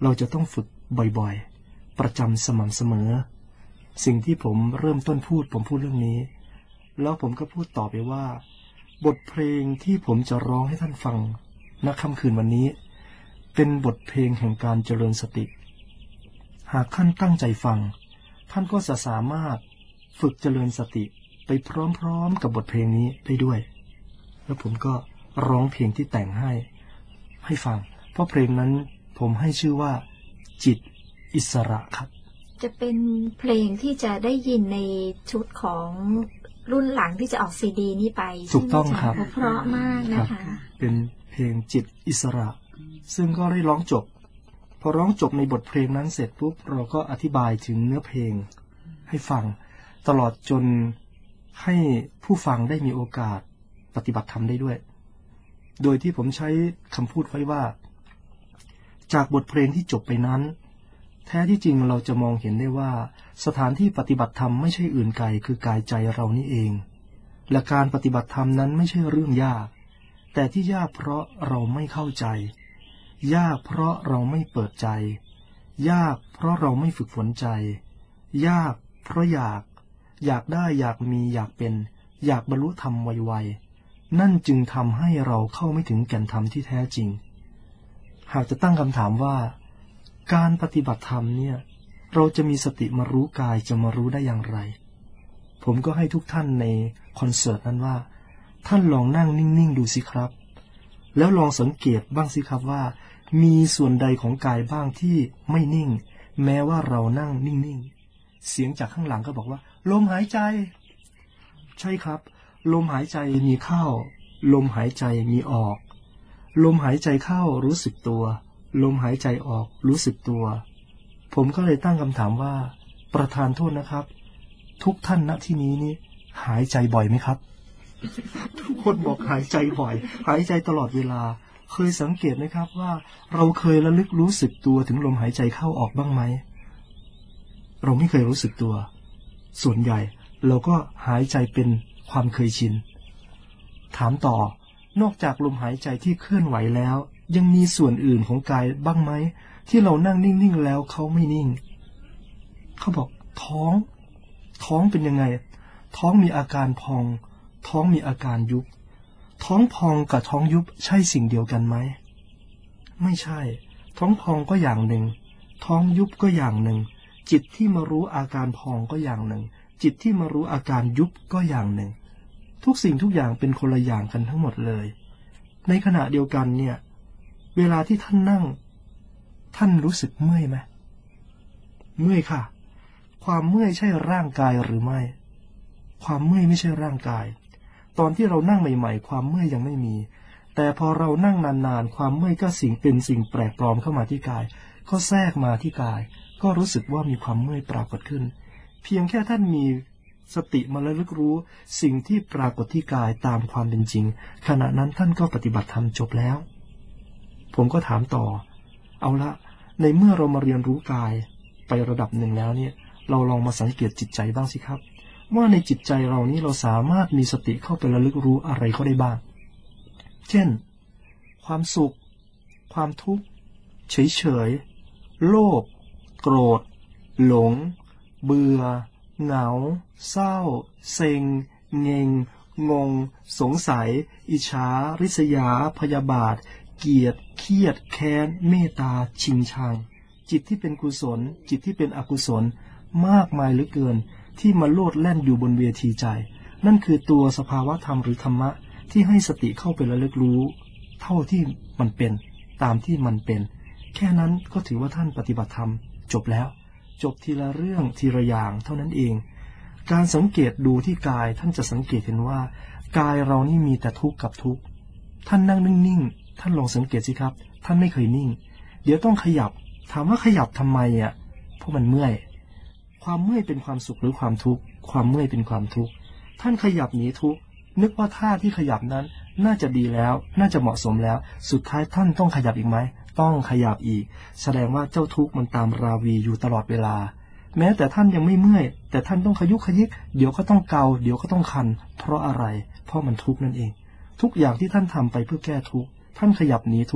Speaker 5: เราจะต้องฝึกบ่อยๆประจำสม่ำเสมอสิ่งที่ผมเริ่มต้นพูดผมพูดเรื่องนี้แล้วผมก็พูดต่อไปว่าบทเพลงที่ผมจะร้องให้ท่านฟังณค่ำคืนวันนี้เป็นบทเพลงแห่งการเจริญสติหากท่านตั้งใจฟังท่านก็จะสามารถฝึกเจริญสติไปพร้อมๆกับบทเพลงนี้ได้ด้วยแล้วผมก็ร้องเพลงที่แต่งให้ฟังเพราะเพลงนั้นผมให้ชื่อว่าจิตอิสระครับ
Speaker 2: จะเป็นเพลงที่จะได้ยินในชุดของรุ่นหลังที่จะออกซีดีนี้ไป
Speaker 5: ถูกต้องครับ
Speaker 2: เพราะมากนะคะ
Speaker 5: เป็นเพลงจิตอิสระซึ่งก็ได้ร้องจบพอร้องจบในบทเพลงนั้นเสร็จปุ๊บเราก็อธิบายถึงเนื้อเพลงให้ฟังตลอดจนให้ผู้ฟังได้มีโอกาสปฏิบัติธรรมได้ด้วยโดยที่ผมใช้คำพูดไว้ว่าจากบทเพลงที่จบไปนั้นแท้ที่จริงเราจะมองเห็นได้ว่าสถานที่ปฏิบัติธรรมไม่ใช่อื่นไกลคือกายใจเรานี่เองและการปฏิบัติธรรมนั้นไม่ใช่เรื่องยากแต่ที่ยากเพราะเราไม่เข้าใจยากเพราะเราไม่เปิดใจยากเพราะเราไม่ฝึกฝนใจยากเพราะอยากได้อยากมีอยากเป็นอยากบรรลุธรรมไวๆนั่นจึงทำให้เราเข้าไม่ถึงแก่นธรรมที่แท้จริงหากจะตั้งคำถามว่าการปฏิบัติธรรมเนี่ยเราจะมีสติมารู้กายจะมารู้ได้อย่างไรผมก็ให้ทุกท่านในคอนเสิร์ตนั้นว่าท่านลองนั่งนิ่งๆดูสิครับแล้วลองสังเกตบ้างสิครับว่ามีส่วนใดของกายบ้างที่ไม่นิ่งแม้ว่าเรานั่งนิ่งๆเสียงจากข้างหลังก็บอกว่าลมหายใจใช่ครับลมหายใจมีเข้าลมหายใจมีออกลมหายใจเข้ารู้สึกตัวลมหายใจออกรู้สึกตัวผมก็เลยตั้งคำถามว่าประธานโทษนะครับทุกท่านณที่นี้นี่หายใจบ่อยไหมครับ ทุกคนบอกหายใจบ่อยหายใจตลอดเวลาเคยสังเกตไหมครับว่าเราเคยระลึกรู้สึกตัวถึงลมหายใจเข้าออกบ้างไหมเราไม่เคยรู้สึกตัวส่วนใหญ่เราก็หายใจเป็นความเคยชินถามต่อนอกจากลมหายใจที่เคลื่อนไหวแล้วยังมีส่วนอื่นของกายบ้างไหมที่เรานั่งนิ่งๆแล้วเขาไม่นิ่งเขาบอกท้องเป็นยังไงท้องมีอาการพองท้องมีอาการยุบท้องพองกับท้องยุบใช่สิ่งเดียวกันไหมไม่ใช่ท้องพองก็อย่างหนึ่งท้องยุบก็อย่างหนึ่งจิตที่มารู้อาการพองก็อย่างหนึ่งจิตที่มารู้อาการยุบก็อย่างหนึ่งทุกสิ่งทุกอย่างเป็นคนละอย่างกันทั้งหมดเลยในขณะเดียวกันเนี่ยเวลาที่ท่านนั่งท่านรู้สึกเมื่อยไหมเมื่อยค่ะความเมื่อยใช่ร่างกายหรือไม่ความเมื่อยไม่ใช่ร่างกายตอนที่เรานั่งใหม่ๆความเมื่อยยังไม่มีแต่พอเรานั่งนานๆความเมื่อยก็เป็นสิ่งแปลกปลอมเข้ามาที่กายก็แทรกมาที่กายก็รู้สึกว่ามีความเมื่อยปรากฏขึ้นเพียงแค่ท่านมีสติมาระลึกรู้สิ่งที่ปรากฏที่กายตามความเป็นจริงขณะนั้นท่านก็ปฏิบัติธรรมจบแล้วผมก็ถามต่อเอาละในเมื่อเรามาเรียนรู้กายไประดับหนึ่งแล้วเนี่ยเราลองมาสังเกตจิตใจบ้างสิครับว่าในจิตใจเรานี้เราสามารถมีสติเข้าไประลึกรู้อะไรก็ได้บ้างเช่นความสุขความทุกข์เฉยๆโลภโกรธหลงเบื่อเหงาเศร้าเซ็งเงงงงสงสัยอิจฉาริษยาพยาบาทเกลียดเครียดแค้นเมตตาชิงชังจิตที่เป็นกุศลจิตที่เป็นอกุศลมากมายเหลือเกินที่มาโลดแล่นอยู่บนเวทีใจนั่นคือตัวสภาวะธรรมหรือธรรมะที่ให้สติเข้าไประลึกรู้เท่าที่มันเป็นตามที่มันเป็นแค่นั้นก็ถือว่าท่านปฏิบัติธรรมจบแล้วจบทีละเรื่องทีละอย่างเท่านั้นเองการสังเกตดูที่กายท่านจะสังเกตเห็นว่ากายเรานี่มีแต่ทุกข์กับทุกข์ท่านนั่งนิ่งๆท่านลองสังเกตสิครับท่านไม่เคยนิ่งเดี๋ยวต้องขยับถามว่าขยับทำไมเพราะมันเมื่อยความเมื่อยเป็นความสุขหรือความทุกข์ความเมื่อยเป็นความทุกข์ท่านขยับหนีทุกข์นึกว่าท่าที่ขยับนั้นน่าจะดีแล้วน่าจะเหมาะสมแล้วสุดท้ายท่านต้องขยับอีกไหมต้องขยับอีกแสดงว่าเจ้าทุกข์มันตามราวีอยู่ตลอดเวลาแม้แต่ท่านยังไม่เมื่อยแต่ท่านต้องขยุกขยิกเดี๋ยวก็ต้องเกาเดี๋ยวก็ต้องคันเพราะอะไรเพราะมันทุกข์นั่นเองทุกอย่างที่ท่านทำไปเพื่อแก้ทุกข์ท่านขยับหนีทุกข์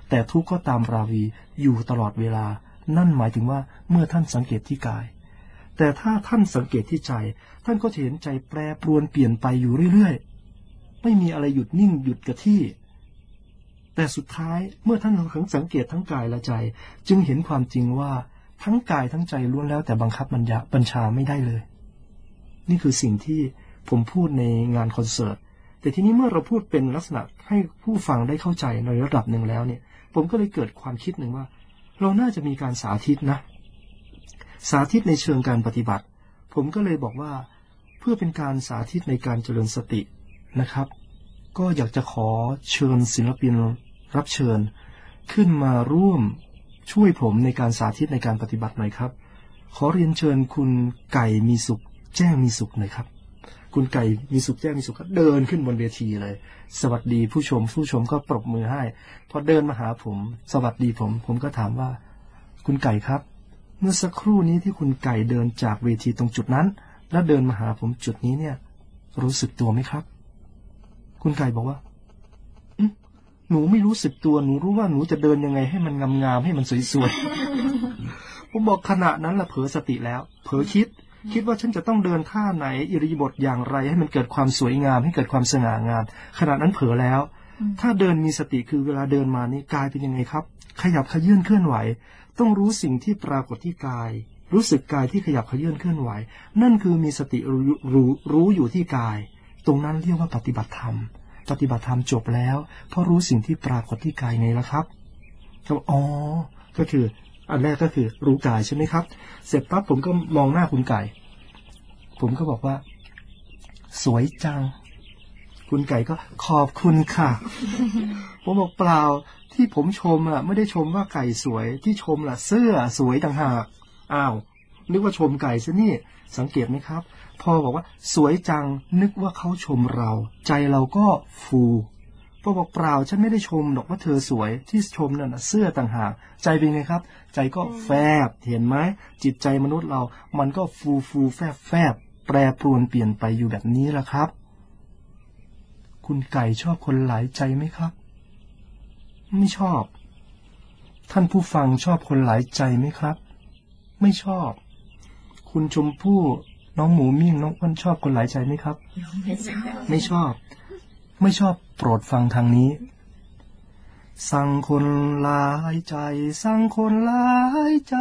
Speaker 5: แต่ทุกข์ก็ตามราวีอยู่ตลอดเวลานั่นหมายถึงว่าเมื่อท่านสังเกตที่กายแต่ถ้าท่านสังเกตที่ใจท่านก็จะเห็นใจแปรปรวนเปลี่ยนไปอยู่เรื่อยๆไม่มีอะไรหยุดนิ่งหยุดกับที่แต่สุดท้ายเมื่อท่านสังเกตทั้งกายและใจจึงเห็นความจริงว่าทั้งกายทั้งใจล้วนแล้วแต่บังคับบัญชาไม่ได้เลยนี่คือสิ่งที่ผมพูดในงานคอนเสิร์ตแต่ทีนี้เมื่อเราพูดเป็นลักษณะให้ผู้ฟังได้เข้าใจในระดับหนึ่งแล้วเนี่ยผมก็เลยเกิดความคิดหนึ่งว่าเราน่าจะมีการสาธิตนะสาธิตในเชิงการปฏิบัติผมก็เลยบอกว่าเพื่อเป็นการสาธิตในการเจริญสตินะครับก็อยากจะขอเชิญศิลปินรับเชิญขึ้นมาร่วมช่วยผมในการสาธิตในการปฏิบัติหน่อยครับขอเรียนเชิญคุณไก่มีสุขแจ้งมีสุขหน่อยครับคุณไก่มีสุขแจ้งมีสุขก็เดินขึ้นบนเวทีเลยสวัสดีผู้ชมก็ปรบมือให้พอเดินมาหาผมสวัสดีผมก็ถามว่าคุณไก่ครับเมื่อสักครู่นี้ที่คุณไก่เดินจากเวทีตรงจุดนั้นแล้วเดินมาหาผมจุดนี้เนี่ยรู้สึกตัวไหมครับคุณไก่บอกว่าหนูไม่รู้สึกตัวหนูรู้ว่าหนูจะเดินยังไงให้มันงามๆให้มันสวยๆผมบอกขณะนั้นละเผลอสติแล้วเผลอคิดว่าฉันจะต้องเดินท่าไหนอิริยาบถอย่างไรให้มันเกิดความสวยงามให้เกิดความสง่างามขณะนั้นเผลอแล้วถ้าเดินมีสติคือเวลาเดินมานี่กายเป็นยังไงครับขยับขยื่นเคลื่อนไหวต้องรู้สิ่งที่ปรากฏที่กายรู้สึกกายที่ขยับขยื่นเคลื่อนไหวนั่นคือมีสติรู้อยู่ที่กายตรงนั้นเรียกว่าปฏิบัติธรรมจบแล้วเพราะรู้สิ่งที่ปรากฏที่กายไงล่ะครับก็คืออันแรกก็คือรู้กายใช่ไหมครับเสร็จปั๊บผมก็มองหน้าคุณไก่ผมก็บอกว่าสวยจังคุณไก่ก็ขอบคุณค่ะ ผมบอกเปล่าที่ผมชมไม่ได้ชมว่าไก่สวยที่ชมเสื้อสวยต่างหากอ้าวนึกว่าชมไก่ซะนี่สังเกตไหมครับพอบอกว่าสวยจังนึกว่าเขาชมเราใจเราก็ฟูพอบอกเปล่าฉันไม่ได้ชมหรอกว่าเธอสวยที่ชมนั่นเสื้อต่างหากใจเป็นไงครับใจก็แฟบเห็นไหมจิตใจมนุษย์เรามันก็ฟูแฟบแปรปรวนเปลี่ยนไปอยู่แบบนี้ล่ะครับคุณไก่ชอบคนหลายใจไหมครับไม่ชอบท่านผู้ฟังชอบคนหลายใจไหมครับไม่ชอบคุณชมพู่น้องหมูมิ่งน้องอ้นชอบคนหลายใจไหมครับไม่ชอบโปรดฟังทางนี้สั่งคนหลายใจสั่งคนหลายใจ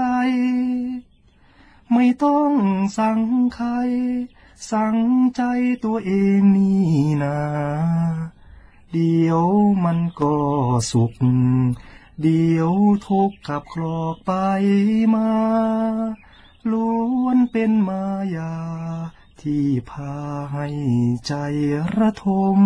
Speaker 5: ไม่ต้องสั่งใครสั่งใจตัวเองนี่นะเดี๋ยวมันก็สุขเดี๋ยวทุกข์ขับคลอกไปมาล้วนเป็นมายาที่พาให้ใจระทม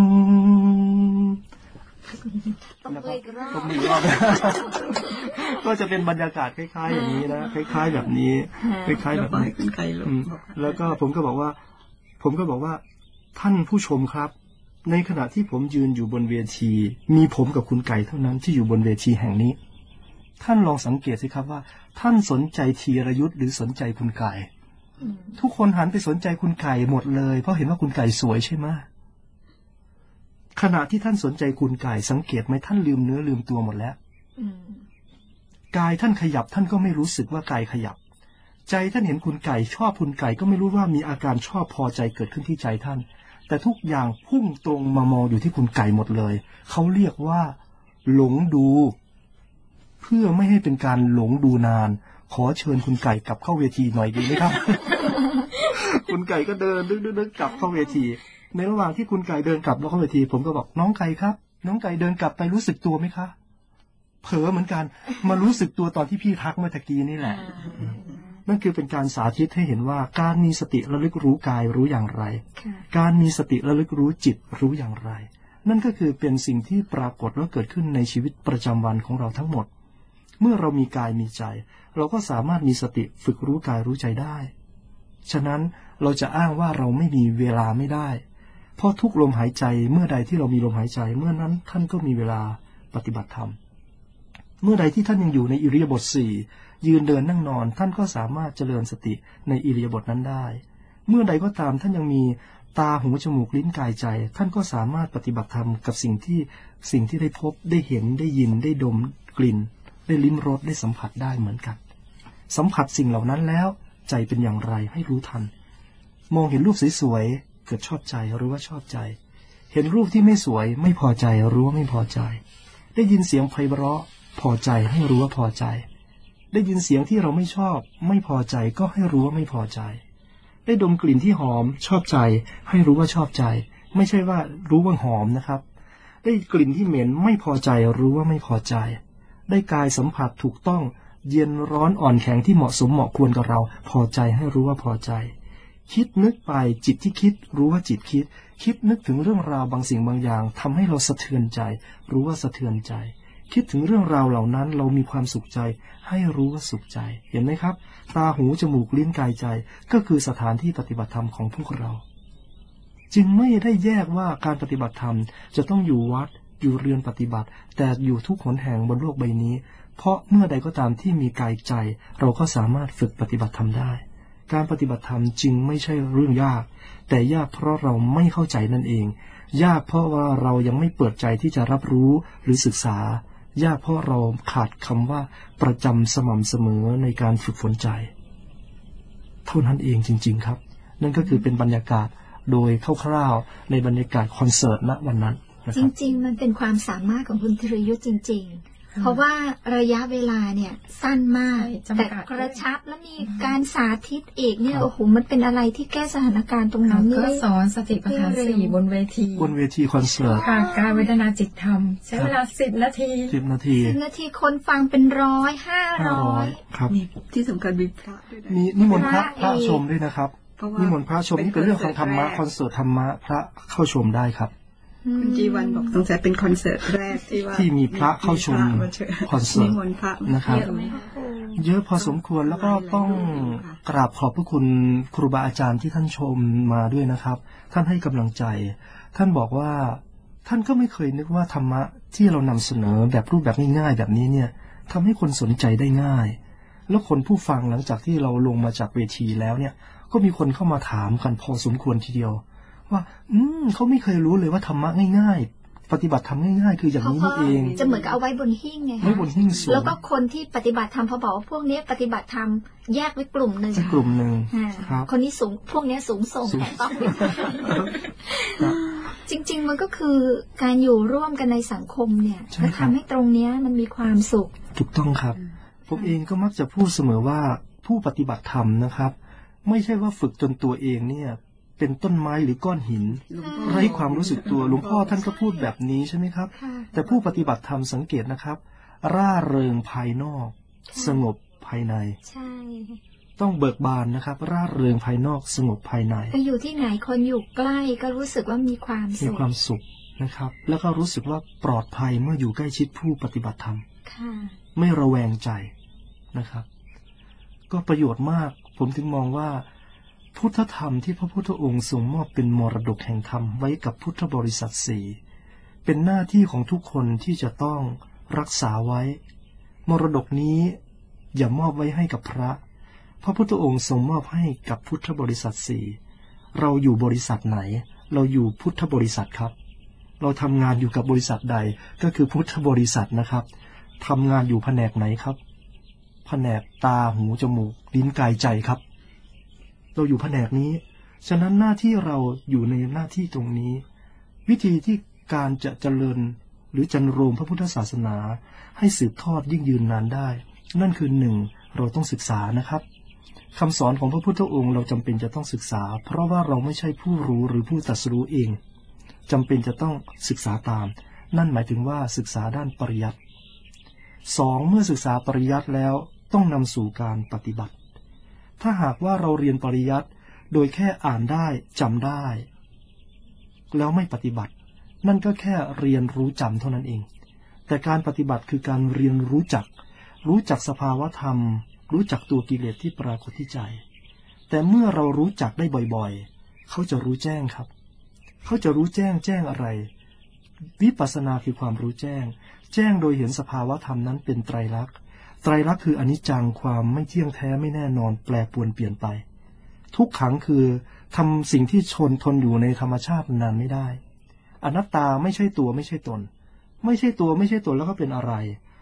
Speaker 5: ต้องมือรอบก็จะเป็นบรรยากาศคล้ายๆอย่างนี้นะคล้ายๆแบบนี้คล้ายๆแบบนี้แล้วก็ผมก็บอกว่าท่านผู้ชมครับในขณะที่ผมยืนอยู่บนเวทีมีผมกับคุณไก่เท่านั้นที่อยู่บนเวทีแห่งนี้ท่านลองสังเกตสิครับว่าท่านสนใจธีรยุทธหรือสนใจคุณไก่ทุกคนหันไปสนใจคุณไก่หมดเลยเพราะเห็นว่าคุณไก่สวยใช่ไหมขณะที่ท่านสนใจคุณไก่สังเกตไหมท่านลืมเนื้อลืมตัวหมดแล้วกายท่านขยับท่านก็ไม่รู้สึกว่ากายขยับใจท่านเห็นคุณไก่ชอบคุณไก่ก็ไม่รู้ว่ามีอาการชอบพอใจเกิดขึ้นที่ใจท่านแต่ทุกอย่างพุ่งตรงมามองอยู่ที่คุณไก่หมดเลยเขาเรียกว่าหลงดูเพื่อไม่ให้เป็นการหลงดูนานขอเชิญคุณไก่กลับเข้าเวทีหน่อยดีไหมครับ คุณไก่ก็เดินดึกกลับเข้าเวทีในระหว่างที่คุณไก่เดินกลับเข้าเวทีผมก็บอกน้องไก่ครับน้องไก่เดินกลับไปรู้สึกตัวไหมคะเผลอเหมือนกันมารู้สึกตัวตอนที่พี่ทักเมื่อตะกี้นี่แหละนั่นคือเป็นการสาธิตให้เห็นว่าการมีสติระลึกรู้กายรู้อย่างไรการมีสติระลึกรู้จิตรู้อย่างไรนั่นก็คือเป็นสิ่งที่ปรากฏและเกิดขึ้นในชีวิตประจำวันของเราทั้งหมดเมื่อเรามีกายมีใจเราก็สามารถมีสติฝึกรู้กายรู้ใจได้ฉะนั้นเราจะอ้างว่าเราไม่มีเวลาไม่ได้เพราะทุกลมหายใจเมื่อใดที่เรามีลมหายใจเมื่อนั้นท่านก็มีเวลาปฏิบัติธรรมเมื่อใดที่ท่านยังอยู่ในอิริยาบถ4ยืนเดินนั่งนอนท่านก็สามารถเจริญสติในอิริยาบถนั้นได้เมื่อใดก็ตามท่านยังมีตาหูจมูกลิ้นกายใจท่านก็สามารถปฏิบัติธรรมกับสิ่งที่ได้พบได้เห็นได้ยินได้ดมกลิ่นได้ลิ้มรสได้สัมผัสได้เหมือนกันสัมผัสสิ่งเหล่านั้นแล้วใจเป็นอย่างไรให้รู้ทันมองเห็นรูปสวยๆเกิดชอบใจรู้ว่าชอบใจเห็นรูปที่ไม่สวยไม่พอใจรู้ว่าไม่พอใจได้ยินเสียงไพเราะพอใจให้รู้ว่าพอใจได้ยินเสียงที่เราไม่ชอบไม่พอใจก็ให้รู้ว่าไม่พอใจได้ดมกลิ่นที่หอมชอบใจให้รู้ว่าชอบใจไม่ใช่ว่ารู้ว่าหอมนะครับได้กลิ่นที่เหม็นไม่พอใจรู้ว่าไม่พอใจได้กายสัมผัสถูกต้องเย็นร้อนอ่อนแข็งที่เหมาะสมเหมาะควรกับเราพอใจให้รู้ว่าพอใจคิดนึกไปจิตที่คิดรู้ว่าจิตคิดนึกถึงเรื่องราวบางสิ่งบางอย่างทำให้เราสะเทือนใจรู้ว่าสะเทือนใจคิดถึงเรื่องราวเหล่านั้นเรามีความสุขใจให้รู้ว่าสุขใจเห็นไหมครับตาหูจมูกลิ้นกายใจก็คือสถานที่ปฏิบัติธรรมของพวกเราจึงไม่ได้แยกว่าการปฏิบัติธรรมจะต้องอยู่วัดอยู่เรือนปฏิบัติแต่อยู่ทุกหนแห่งบนโลกใบนี้เพราะเมื่อใดก็ตามที่มีกายใจเราก็สามารถฝึกปฏิบัติธรรมได้การปฏิบัติธรรมจึงไม่ใช่เรื่องยากแต่ยากเพราะเราไม่เข้าใจนั่นเองยากเพราะว่าเรายังไม่เปิดใจที่จะรับรู้หรือศึกษายากเพราะเราขาดคำว่าประจำสม่ำเสมอในการฝึกฝนใจเท่านั้นเองจริงๆครับนั่นก็คือเป็นบรรยากาศโดยคร่าวๆในบรรยากาศคอนเสิร์ตณวันนั้น
Speaker 2: จริงๆมันเป็นความสามารถของคุณธีรยุทธ์จริงๆเพราะว่าระยะเวลาเนี่ยสั้นมากแต่กระชับแล้วมีการสาธิตอีกเนี่ยโอ้โหมันเป็นอะไรที่แก้สถานการณ์ตรงนั้นนี่
Speaker 7: ก็สอนสติปัฏฐาน4บนเวที
Speaker 5: คอนเสิร์ต
Speaker 7: กายเวทนาจิตธรรมใช้เวลา10 นาที
Speaker 5: 10 นาที
Speaker 2: คนฟังเป็น100 500
Speaker 5: ครับ
Speaker 6: ที่สำคัญมีพระด้วย
Speaker 5: มีนิมนต์พระชมด้วยนะครับนิมนต์พระชมนี่เป็นเรื่องของธรรมะคอนเสิร์ตธรรมะพระเข้าชมได้ครับ
Speaker 6: คุณจีวันบอกสงสัยเป็นคอนเสิร์ตแรก
Speaker 5: ที่มีพระเข้าชมคอนเสิร์ตนะครับเยอะพอสมควรแล้วก็ต้องกราบขอบพระคุณครูบาอาจารย์ที่ท่านชมมาด้วยนะครับท่านให้กำลังใจท่านบอกว่าท่านก็ไม่เคยนึกว่าธรรมะที่เรานำเสนอแบบรูปแบบง่ายๆแบบนี้เนี่ยทำให้คนสนใจได้ง่ายแล้วคนผู้ฟังหลังจากที่เราลงมาจากเวทีแล้วเนี่ยก็มีคนเข้ามาถามกันพอสมควรทีเดียวว่าเขาไม่เคยรู้เลยว่าธรรมะง่ายๆปฏิบัติธรรมง่ายๆคืออย่างนี้นี่เอง
Speaker 2: จะเหมือนกับเอาไว้บนหิ้งไง
Speaker 5: ไว้บนหิ้งสูง
Speaker 2: แล้วก็คนที่ปฏิบัติธรรมพอบอกว่าพวกนี้ปฏิบัติธรรมแยกไว้กลุ่มนึง
Speaker 5: ครับ
Speaker 2: คนนี้สูงพวกนี้สูงส่งแต่ต้องจริงๆมันก็คือการอยู่ร่วมกันในสังคมเนี่ยและทำให้ตรงนี้มันมีความสุข
Speaker 5: ถูกต้องครับผมเองก็มักจะพูดเสมอว่าผู้ปฏิบัติธรรมนะครับไม่ใช่ว่าฝึกจนตัวเองเนี่ยเป็นต้นไม้หรือก้อนหินไร้ความรู้สึกตัวหลวงพ่อท่านก็พูดแบบนี้ใช่ไหมครับแต่ผู้ปฏิบัติธรรมสังเกตนะครับร่าเริงภายนอกสงบภายในต้องเบิกบานนะครับร่าเริงภายนอกสงบภายใน
Speaker 2: ไปอยู่ที่ไหนคนอยู่ใกล้ก็รู้สึกว่ามีความ
Speaker 5: สุขนะครับแล้วก็รู้สึกว่าปลอดภัยเมื่ออยู่ใกล้ชิดผู้ปฏิบัติธรรมไม่ระแวงใจนะครับก็ประโยชน์มากผมถึงมองว่าพุทธธรรมที่พระพุทธองค์ทรงมอบเป็นมรดกแห่งธรรมไว้กับพุทธบริษัท4เป็นหน้าที่ของทุกคนที่จะต้องรักษาไว้มรดกนี้อย่ามอบไว้ให้กับพระพุทธองค์ทรงมอบให้กับพุทธบริษัท4เราอยู่บริษัทไหนเราอยู่พุทธบริษัทครับเราทำงานอยู่กับบริษัทใดก็คือพุทธบริษัทนะครับทำงานอยู่แผนกไหนครับแผนกตาหูจมูกลิ้นกายใจครับเราอยู่แผนกนี้ฉะนั้นหน้าที่เราอยู่ในหน้าที่ตรงนี้วิธีที่การจะเจริญหรือจันโรมพระพุทธศาสนาให้สืบทอดยิ่งยืนนานได้นั่นคือ1เราต้องศึกษานะครับคำสอนของพระพุทธองค์เราจำเป็นจะต้องศึกษาเพราะว่าเราไม่ใช่ผู้รู้หรือผู้ตรัสรู้เองจำเป็นจะต้องศึกษาตามนั่นหมายถึงว่าศึกษาด้านปริยัติ2เมื่อศึกษาปริยัติแล้วต้องนำสู่การปฏิบัติถ้าหากว่าเราเรียนปริยัติโดยแค่อ่านได้จำได้แล้วไม่ปฏิบัตินั่นก็แค่เรียนรู้จำเท่านั้นเองแต่การปฏิบัติคือการเรียนรู้จักสภาวะธรรมรู้จักตัวกิเลสที่ปรากฏที่ใจแต่เมื่อเรารู้จักได้บ่อยๆเขาจะรู้แจ้งครับเขาจะรู้แจ้งอะไรวิปัสสนาคือความรู้แจ้งโดยเห็นสภาวะธรรมนั้นเป็นไตรลักษณ์คืออนิจจังความไม่เที่ยงแท้ไม่แน่นอนแปรปรวนเปลี่ยนไปทุกขังคือทำสิ่งที่ทนอยู่ในธรรมชาตินานไม่ได้อนัตตาไม่ใช่ตัวไม่ใช่ตนแล้วก็เป็นอะไร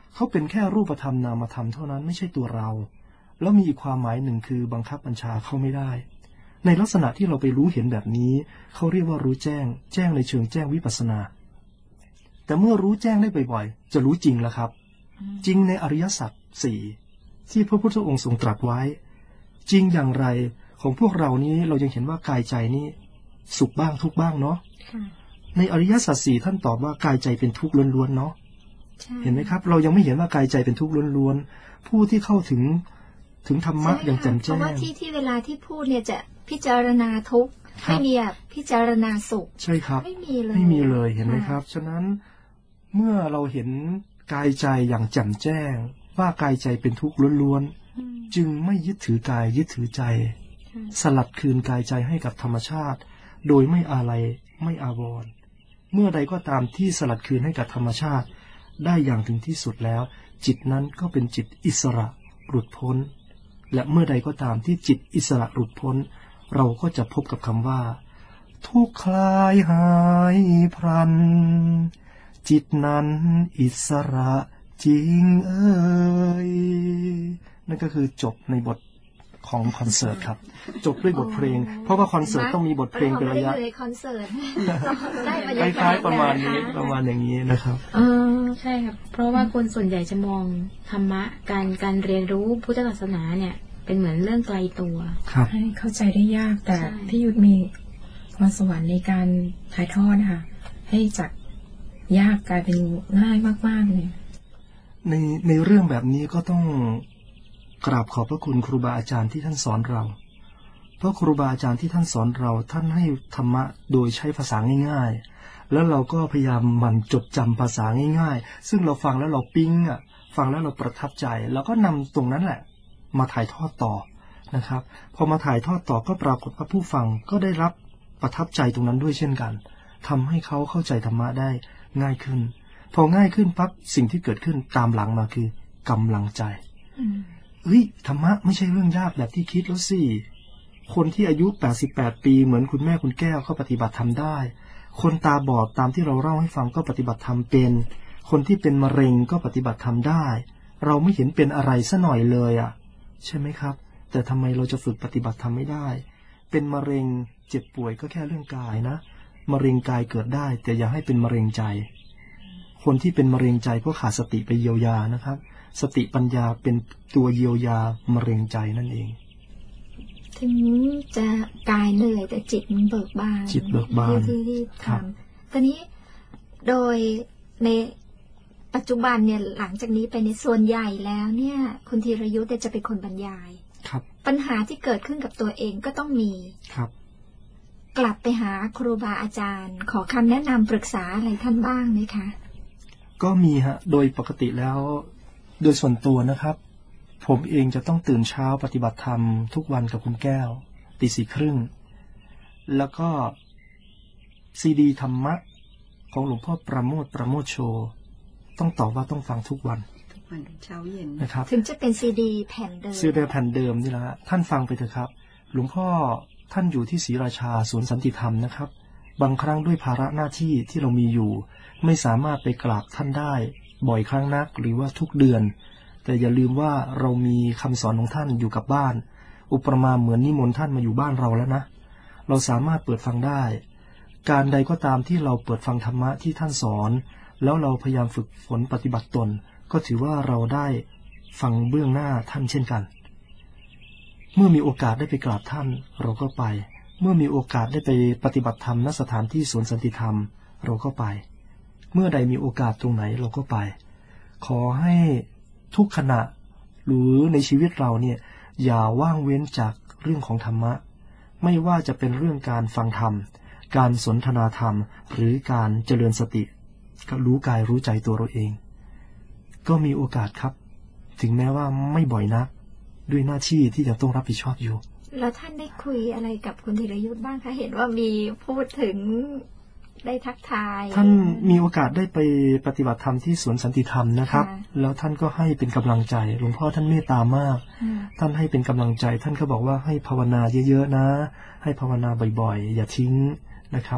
Speaker 5: เขาเป็นแค่รูปธรรมนามธรรมเท่านั้นไม่ใช่ตัวเราแล้วมีอีกความหมายหนึ่งคือบังคับบัญชาเขาไม่ได้ในลักษณะที่เราไปรู้เห็นแบบนี้เขาเรียกว่ารู้แจ้งแจ้งในเชิงแจ้งวิปัสสนาแต่เมื่อรู้แจ้งได้บ่อยๆจะรู้จริงแล้วครับจริงในอริยสัจสี่ที่พระพุทธองค์ทรงตรัสไว้จริงอย่างไรของพวกเรานี้เรายังเห็นว่ากายใจนี้สุขบ้างทุกข์บ้างเนาะในอริยสัจสี่ท่านตอบว่ากายใจเป็นทุกข์ล้วนๆเนาะเห็นไหมครับเรายังไม่เห็นว่ากายใจเป็นทุกข์ล้วนๆผู้ที่เข้าถึงธรรมะอย่างแจ่มแจ้งเพราะ
Speaker 2: ว่าที่เวลาที่พูดเนี่ยจะพิจารณาทุกข์ไม่มีพิจารณาสุข
Speaker 5: ใช่ครับ
Speaker 2: ไม่มี
Speaker 5: เลยเห็นไหมครับฉะนั้นเมื่อเราเห็นกายใจอย่างแจ่มแจ้งว่ากายใจเป็นทุกข์ล้วนๆจึงไม่ยึดถือกายยึดถือใจสลัดคืนกายใจให้กับธรรมชาติโดยไม่อาลัยไม่อาวรณ์เมื่อใดก็ตามที่สลัดคืนให้กับธรรมชาติได้อย่างถึงที่สุดแล้วจิตนั้นก็เป็นจิตอิสระหลุดพ้นและเมื่อใดก็ตามที่จิตอิสระหลุดพ้นเราก็จะพบกับคำว่าทุกข์คลายหายพลันจิตนั้นอิสระจริงเอ่ยนั่นก็คือจบในบทของคอนเสิร์ตครับจบด้วยบทเพลงเพราะว่าคอนเสิร์ตต้องมีบทเพลงเป็นระยะ
Speaker 2: คอนเสิร์ต
Speaker 5: ได้คล้ายๆประมาณนี้ประมาณอย่างนี้นะครับ
Speaker 3: ใช่ครับเพราะว่าคนส่วนใหญ่จะมองธรรมะการเรียนรู้พุทธศาสนาเนี่ยเป็นเหมือนเรื่องไกลตัว
Speaker 7: ให้เข้าใจได้ยากแต่พี่ยุทธมีพรสวรรค์ในการถ่ายทอดนะคะให้จากยากกลายเป็นง่ายมากๆเลย
Speaker 5: ในเรื่องแบบนี้ก็ต้องกราบขอบพระคุณครูบาอาจารย์ที่ท่านสอนเราเพราะครูบาอาจารย์ที่ท่านสอนเราท่านให้ธรรมะโดยใช้ภาษาง่ายๆแล้วเราก็พยายามหมั่นจดจำภาษาง่ายๆซึ่งเราฟังแล้วเราปิ๊งฟังแล้วเราประทับใจแล้วก็นำตรงนั้นแหละมาถ่ายทอดต่อนะครับพอมาถ่ายทอดต่อก็ปรากฏว่าผู้ฟังก็ได้รับประทับใจตรงนั้นด้วยเช่นกันทำให้เขาเข้าใจธรรมะได้ง่ายขึ้นพอง่ายขึ้นปั๊บสิ่งที่เกิดขึ้นตามหลังมาคือกำลังใจธรรมะไม่ใช่เรื่องยากแบบที่คิดแล้วสิคนที่อายุ88ปีเหมือนคุณแม่คุณแก้วก็ปฏิบัติธรรมได้คนตาบอดตามที่เราเล่าให้ฟังก็ปฏิบัติธรรมเป็นคนที่เป็นมะเร็งก็ปฏิบัติธรรมได้เราไม่เห็นเป็นอะไรซะหน่อยเลยใช่ไหมครับแต่ทำไมเราจะฝึกปฏิบัติธรรมไม่ได้เป็นมะเร็งเจ็บป่วยก็แค่เรื่องกายนะมะเร็งกายเกิดได้แต่อย่าให้เป็นมะเร็งใจคนที่เป็นมะเร็งใจก็ขาดสติไปเยียวยานะครับสติปัญญาเป็นตัวเยียวยามะเร็งใจนั่นเอง
Speaker 2: ถึงจะกายเหนื่อยแต่จิตมันเบิกบาน
Speaker 5: จิตเบิกบาน
Speaker 2: ที่ทำตอนนี้โดยในปัจจุบันเนี่ยหลังจากนี้ไปในส่วนใหญ่แล้วเนี่ยคุณธีรยุทธ์จะเป็นคนบรรยาย
Speaker 5: ครับ
Speaker 2: ปัญหาที่เกิดขึ้นกับตัวเองก็ต้องมี
Speaker 5: ครับ
Speaker 2: กลับไปหาครูบาอาจารย์ขอคำแนะนำปรึกษาอะไรท่านบ้างไหมคะ
Speaker 5: ก็มีฮะโดยปกติแล้วโดยส่วนตัวนะครับผมเองจะต้องตื่นเช้าปฏิบัติธรรมทุกวันกับคุณแก้ว 4:30แล้วก็ซีดีธรรมะของหลวงพ่อประโมทโชต้องตอบว่าต้องฟังทุกวัน
Speaker 6: เช้าเย็น
Speaker 5: นะครับ
Speaker 2: ถึงจะเป็นซีดีแผ่นเดิม
Speaker 5: ซีดีแผ่นเดิมนี่แหละท่านฟังไปเถอะครับหลวงพ่อท่านอยู่ที่ศรีราชาสวนสันติธรรมนะครับบางครั้งด้วยภาระหน้าที่ที่เรามีอยู่ไม่สามารถไปกราบท่านได้บ่อยครั้งนักหรือว่าทุกเดือนแต่อย่าลืมว่าเรามีคำสอนของท่านอยู่กับบ้านอุปมาเหมือนนิมนต์ท่านมาอยู่บ้านเราแล้วนะเราสามารถเปิดฟังได้การใดก็ตามที่เราเปิดฟังธรรมะที่ท่านสอนแล้วเราพยายามฝึกฝนปฏิบัติตนก็ถือว่าเราได้ฟังเบื้องหน้าท่านเช่นกันเมื่อมีโอกาสได้ไปกราบท่านเราก็ไปเมื่อมีโอกาสได้ไปปฏิบัติธรรมณสถานที่สวนสันติธรรมเราก็ไปเมื่อใดมีโอกาสตรงไหนเราก็ไปขอให้ทุกขณะหรือในชีวิตเราเนี่ยอย่าว่างเว้นจากเรื่องของธรรมะไม่ว่าจะเป็นเรื่องการฟังธรรมการสนทนาธรรมหรือการเจริญสติก็รู้กายรู้ใจตัวเราเองก็มีโอกาสครับถึงแม้ว่าไม่บ่อยนักด้วยหน้าที่ที่จะต้องรับผิดชอบอยู่
Speaker 2: แล้วท่านได้คุยอะไรกับคุณธีรยุทธ์บ้างคะเห็นว่ามีพูดถึงได้ทักทาย
Speaker 5: ท่านมีโอกาสได้ไปปฏิบัติธรรมที่สวนสันติธรรมนะครับแล้วท่านก็ให้เป็นกำลังใจหลวงพ่อท่านเมตตามากท่านให้เป็นกำลังใจท่านก็บอกว่าให้ภาวนาเยอะๆนะให้ภาวนาบ่อยๆอย่าทิ้งนะครับ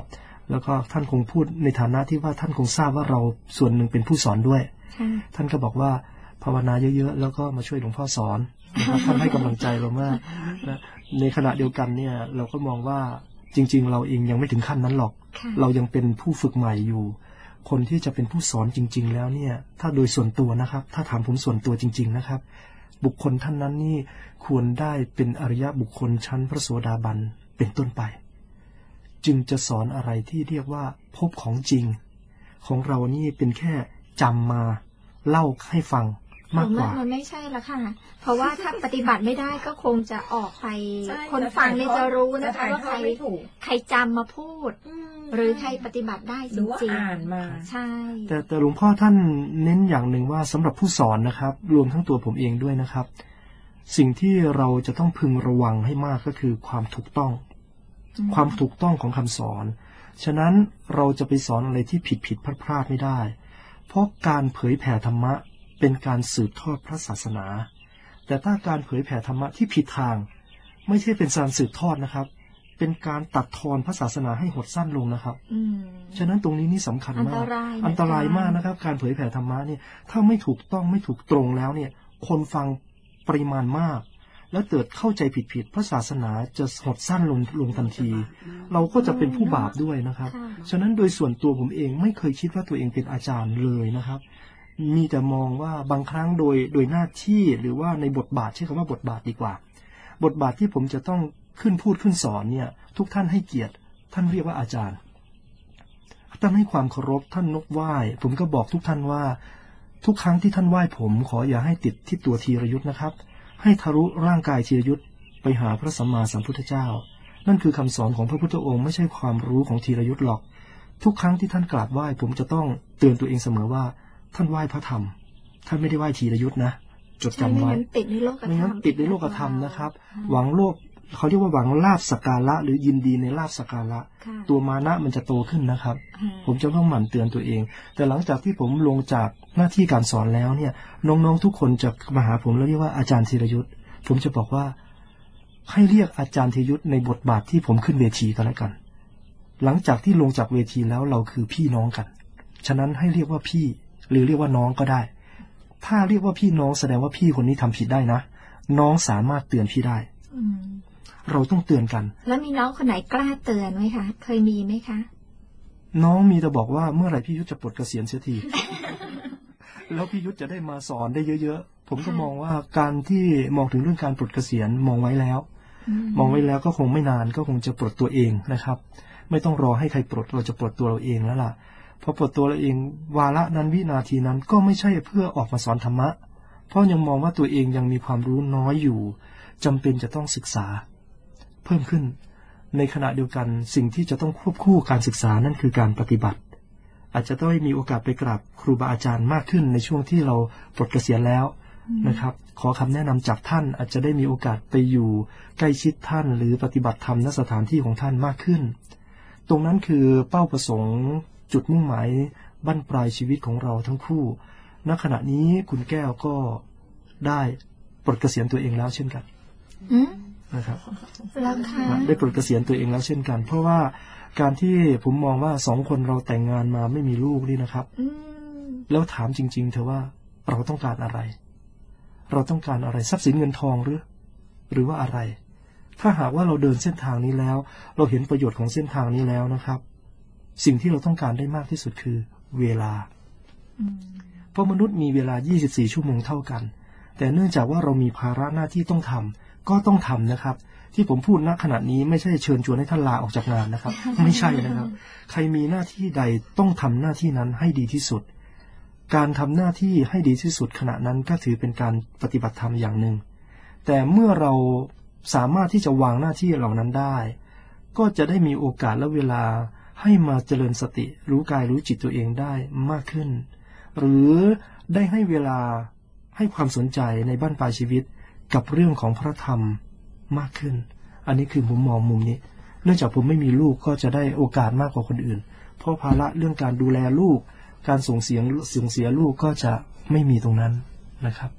Speaker 5: แล้วก็ท่านคงพูดในฐานะที่ว่าท่านคงทราบว่าเราส่วนหนึ่งเป็นผู้สอนด้วยท่านก็บอกว่าภาวนาเยอะๆแล้วก็มาช่วยหลวงพ่อสอนนะครับท่านให้กำลังใจเรามากนะในขณะเดียวกันเนี่ยเราก็มองว่าจริงๆเราเองยังไม่ถึงขั้นนั้นหรอกเรายังเป็นผู้ฝึกใหม่อยู่คนที่จะเป็นผู้สอนจริงๆแล้วเนี่ยถ้าโดยส่วนตัวนะครับถ้าถามผมส่วนตัวจริงๆนะครับบุคคลท่านนั้นนี่ควรได้เป็นอริยบุคคลชั้นพระโสดาบันเป็นต้นไปจึงจะสอนอะไรที่เรียกว่าพบของจริงของเรานี่เป็นแค่จำมาเล่าให้ฟังมากกว่า
Speaker 2: มันไม่ใช่ละค่ะเพราะว่าถ้าปฏิบัติไม่ได้ก็คงจะออกไปคนฟังนี่จะรู้นะคะว่าใครจำมาพูดหรือใครปฏิบัติได้จริงๆอ่านมาใช่
Speaker 5: แต่หลวงพ่อท่านเน้นอย่างหนึ่งว่าสำหรับผู้สอนนะครับรวมทั้งตัวผมเองด้วยนะครับสิ่งที่เราจะต้องพึงระวังให้มากก็คือความถูกต้องของคำสอนฉะนั้นเราจะไปสอนอะไรที่ผิดพลาดไม่ได้เพราะการเผยแผ่ธรรมะเป็นการสืบทอดพระศาสนาแต่ถ้าการเผยแผ่ธรรมะที่ผิดทางไม่ใช่เป็นการสืบทอดนะครับเป็นการตัดทอนพระศาสนาให้หดสั้นลงนะครับฉะนั้นตรงนี้นี่สำคัญมากอันตรายมากนะครับการเผยแผ่ธรรมะเนี่ยถ้าไม่ถูกต้องไม่ถูกตรงแล้วเนี่ยคนฟังปริมาณมากแล้วเกิดเข้าใจผิดพระศาสนาจะหดสั้นลงทันทีเราก็จะเป็นผู้บาปด้วยนะครับฉะนั้นโดยส่วนตัวผมเองไม่เคยคิดว่าตัวเองเป็นอาจารย์เลยนะครับมีแต่มองว่าบางครั้งโดยหน้าที่หรือว่าในบทบาทใช้คำว่าบทบาทดีกว่าบทบาทที่ผมจะต้องขึ้นพูดขึ้นสอนเนี่ยทุกท่านให้เกียรติท่านเรียกว่าอาจารย์ท่านให้ความเคารพท่านนบไหว้ผมก็บอกทุกท่านว่าทุกครั้งที่ท่านไหว้ผมขออย่าให้ติดที่ตัวธีรยุทธ์นะครับให้ทะลุร่างกายธีรยุทธ์ไปหาพระสัมมาสัมพุทธเจ้านั่นคือคำสอนของพระพุทธองค์ไม่ใช่ความรู้ของธีรยุทธ์หรอกทุกครั้งที่ท่านกราบไหว้ผมจะต้องเตือนตัวเองเสมอว่าท่านไหว้พระธรรมท่านไม่ได้ไหว้ธีรยุทธ์นะจดจำไว้ไม่งั้นติดในโลกธรรมนะครับหวังโลกเขาเรียกว่าหวังลาภสักการะหรือยินดีในลาภสักการะตัวมานะมันจะโตขึ้นนะครับผมจะต้องหมั่นเตือนตัวเองแต่หลังจากที่ผมลงจากหน้าที่การสอนแล้วเนี่ยน้องๆทุกคนจะมาหาผมแล้วเรียกว่าอาจารย์ธีรยุทธ์ผมจะบอกว่าให้เรียกอาจารย์ธีรยุทธ์ในบทบาทที่ผมขึ้นเวทีกันแล้วกันหลังจากที่ลงจากเวทีแล้วเราคือพี่น้องกันฉะนั้นให้เรียกว่าพี่หรือเรียกว่าน้องก็ได้ถ้าเรียกว่าพี่น้องแสดงว่าพี่คนนี้ทำผิดได้นะน้องสามารถเตือนพี่ได้เราต้องเตือนกัน
Speaker 2: แล้วมีน้องคนไหนกล้าเตือนไหมคะเคยมีไหมคะ
Speaker 5: น้องมีแต่บอกว่าเมื่อไหร่พี่ยุทธจะปลดเกษียณเสียที แล้วพี่ยุทธจะได้มาสอนได้เยอะๆผมก็มองว่าการที่มองถึงเรื่องการปลดเกษียณมองไว้แล้วก็คงไม่นานก็คงจะปลดตัวเองนะครับไม่ต้องรอให้ใครปลดเราจะปลดตัวเราเองแล้วล่ะพอปลดตัวเราเองวาระนั้นวินาทีนั้นก็ไม่ใช่เพื่อออกมาสอนธรรมะเพราะยังมองว่าตัวเองยังมีความรู้น้อยอยู่จำเป็นจะต้องศึกษาเพิ่มขึ้นในขณะเดียวกันสิ่งที่จะต้องควบคู่การศึกษานั่นคือการปฏิบัติอาจจะต้องมีโอกาสไปกราบครูบาอาจารย์มากขึ้นในช่วงที่เราปลดเกษียณแล้วนะครับขอคำแนะนำจากท่านอาจจะได้มีโอกาสไปอยู่ใกล้ชิดท่านหรือปฏิบัติธรรมณสถานที่ของท่านมากขึ้นตรงนั้นคือเป้าประสงค์จุดมุ่งหมายบั้นปลายชีวิตของเราทั้งคู่ณขณะนี้คุณแก้วก็ได้ปลดเกษียณตัวเองแล้วเช่นกันนะครับได้ปลดเกษียณตัวเองแล้วเช่นกันเพราะว่าการที่ผมมองว่าสองคนเราแต่งงานมาไม่มีลูกนี่นะครับแล้วถามจริงๆเธอว่าเราต้องการอะไรเราต้องการอะไรทรัพย์สินเงินทองหรือว่าอะไรถ้าหากว่าเราเดินเส้นทางนี้แล้วเราเห็นประโยชน์ของเส้นทางนี้แล้วนะครับสิ่งที่เราต้องการได้มากที่สุดคือเวลาเพราะมนุษย์มีเวลา24ชั่วโมงเท่ากันแต่เนื่องจากว่าเรามีภาระหน้าที่ต้องทำก็ต้องทำนะครับที่ผมพูดณขณะนี้ไม่ใช่เชิญชวนให้ท่านลาออกจากงานนะครับไม่ใช่นะครับใครมีหน้าที่ใดต้องทำหน้าที่นั้นให้ดีที่สุดการทำหน้าที่ให้ดีที่สุดขณะนั้นก็ถือเป็นการปฏิบัติธรรมอย่างหนึ่งแต่เมื่อเราสามารถที่จะวางหน้าที่เหล่านั้นได้ก็จะได้มีโอกาสและเวลาให้มาเจริญสติรู้กายรู้จิตตัวเองได้มากขึ้นหรือได้ให้เวลาให้ความสนใจในบั้นปลายชีวิตกับเรื่องของพระธรรมมากขึ้นอันนี้คือผมมองมุมนี้เนื่องจากผมไม่มีลูกก็จะได้โอกาสมากกว่าคนอื่นเพราะภาระเรื่องการดูแลลูกการส่งเสียลูกก็จะไม่มีตรงนั้นนะครับ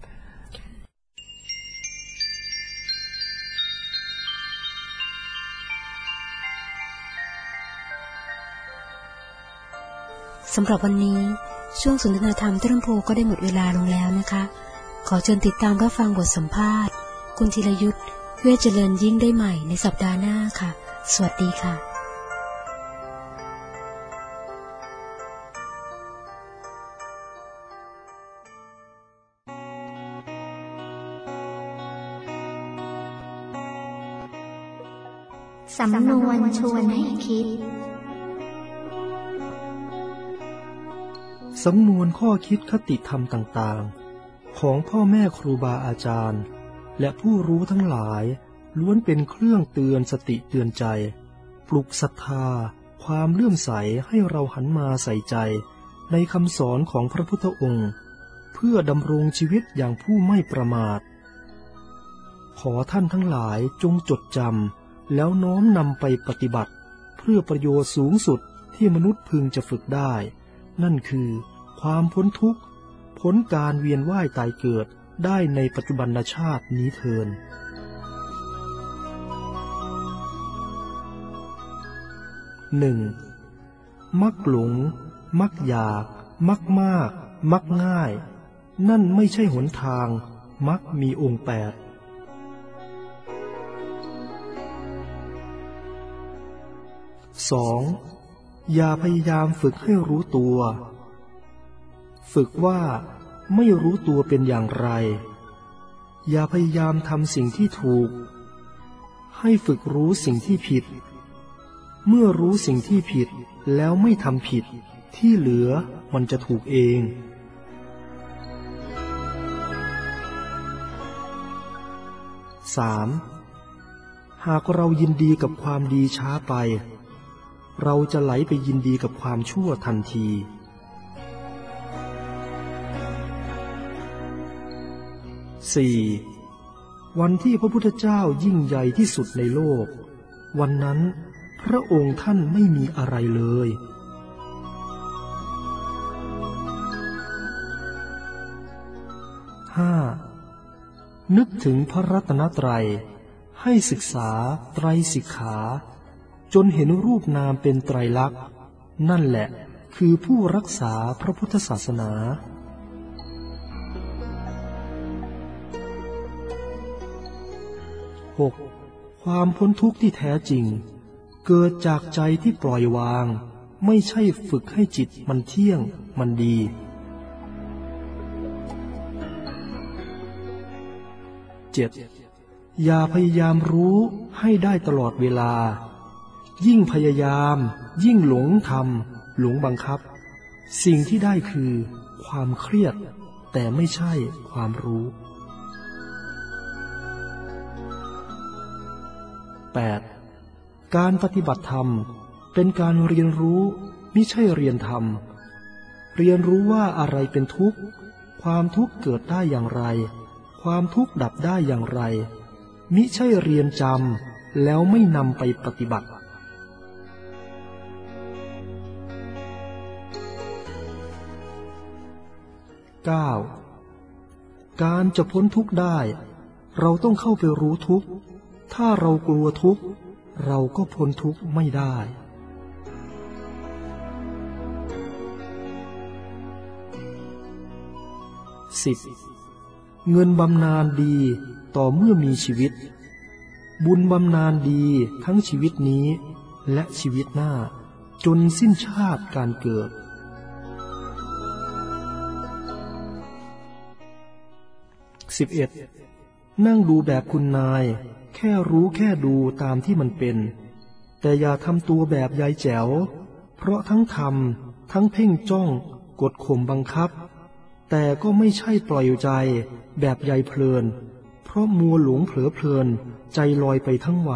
Speaker 3: สำหรับวันนี้ช่วงสนทนาธรรมต้นโพก็ได้หมดเวลาลงแล้วนะคะขอเชิญติดตามรับฟังบทสัมภาษณ์คุณธีรยุทธเวชเจริญยิ่งได้ใหม่ในสัปดาห์หน้าค่ะสวัสดีค่ะ
Speaker 2: สำนวนชวนให้คิด
Speaker 5: สำนวนข้อคิดคติธรรมต่างๆของพ่อแม่ครูบาอาจารย์และผู้รู้ทั้งหลายล้วนเป็นเครื่องเตือนสติเตือนใจปลุกศรัทธาความเลื่อมใสให้เราหันมาใส่ใจในคำสอนของพระพุทธองค์เพื่อดำรงชีวิตอย่างผู้ไม่ประมาทขอท่านทั้งหลายจงจดจำแล้วน้อมนำไปปฏิบัติเพื่อประโยชน์สูงสุดที่มนุษย์พึงจะฝึกได้นั่นคือความพ้นทุกข์พ้นการเวียนว่ายตายเกิดได้ในปัจจุบันชาตินี้เทอญ 1. มักหลงมักอยากมักมากมักง่ายนั่นไม่ใช่หนทางมักมีองค์ 8 2. อย่าพยายามฝึกให้รู้ตัวฝึกว่าไม่รู้ตัวเป็นอย่างไรอย่าพยายามทำสิ่งที่ถูกให้ฝึกรู้สิ่งที่ผิดเมื่อรู้สิ่งที่ผิดแล้วไม่ทำผิดที่เหลือมันจะถูกเอง 3. หากเรายินดีกับความดีช้าไปเราจะไหลไปยินดีกับความชั่วทันที 4. วันที่พระพุทธเจ้ายิ่งใหญ่ที่สุดในโลกวันนั้นพระองค์ท่านไม่มีอะไรเลย 5. นึกถึงพระรัตนตรัยให้ศึกษาไตรสิกขาจนเห็นรูปนามเป็นไตรลักษณ์นั่นแหละคือผู้รักษาพระพุทธศาสนา 6. ความพ้นทุกข์ที่แท้จริงเกิดจากใจที่ปล่อยวางไม่ใช่ฝึกให้จิตมันเที่ยงมันดี 7. อย่าพยายามรู้ให้ได้ตลอดเวลายิ่งพยายามยิ่งหลงทำหลงบังคับสิ่งที่ได้คือความเครียดแต่ไม่ใช่ความรู้ 8. การปฏิบัติธรรมเป็นการเรียนรู้มิใช่เรียนธรรมเรียนรู้ว่าอะไรเป็นทุกข์ความทุกข์เกิดได้อย่างไรความทุกข์ดับได้อย่างไรมิใช่เรียนจำแล้วไม่นำไปปฏิบัติ 9. การจะพ้นทุกข์ได้เราต้องเข้าไปรู้ทุกข์ถ้าเรากลัวทุกข์เราก็พ้นทุกข์ไม่ได้ 10. เงินบำนาญดีต่อเมื่อมีชีวิตบุญบำนาญดีทั้งชีวิตนี้และชีวิตหน้าจนสิ้นชาติการเกิด 11. นั่งดูแบบคุณนายแค่รู้แค่ดูตามที่มันเป็นแต่อย่าทำตัวแบบยายแจ๋วเพราะทั้งทำทั้งเพ่งจ้องกดข่มบังคับแต่ก็ไม่ใช่ปล่อยใจแบบยายเพลินเพราะมัวหลงเผลอเพลินใจลอยไปทั้งวัน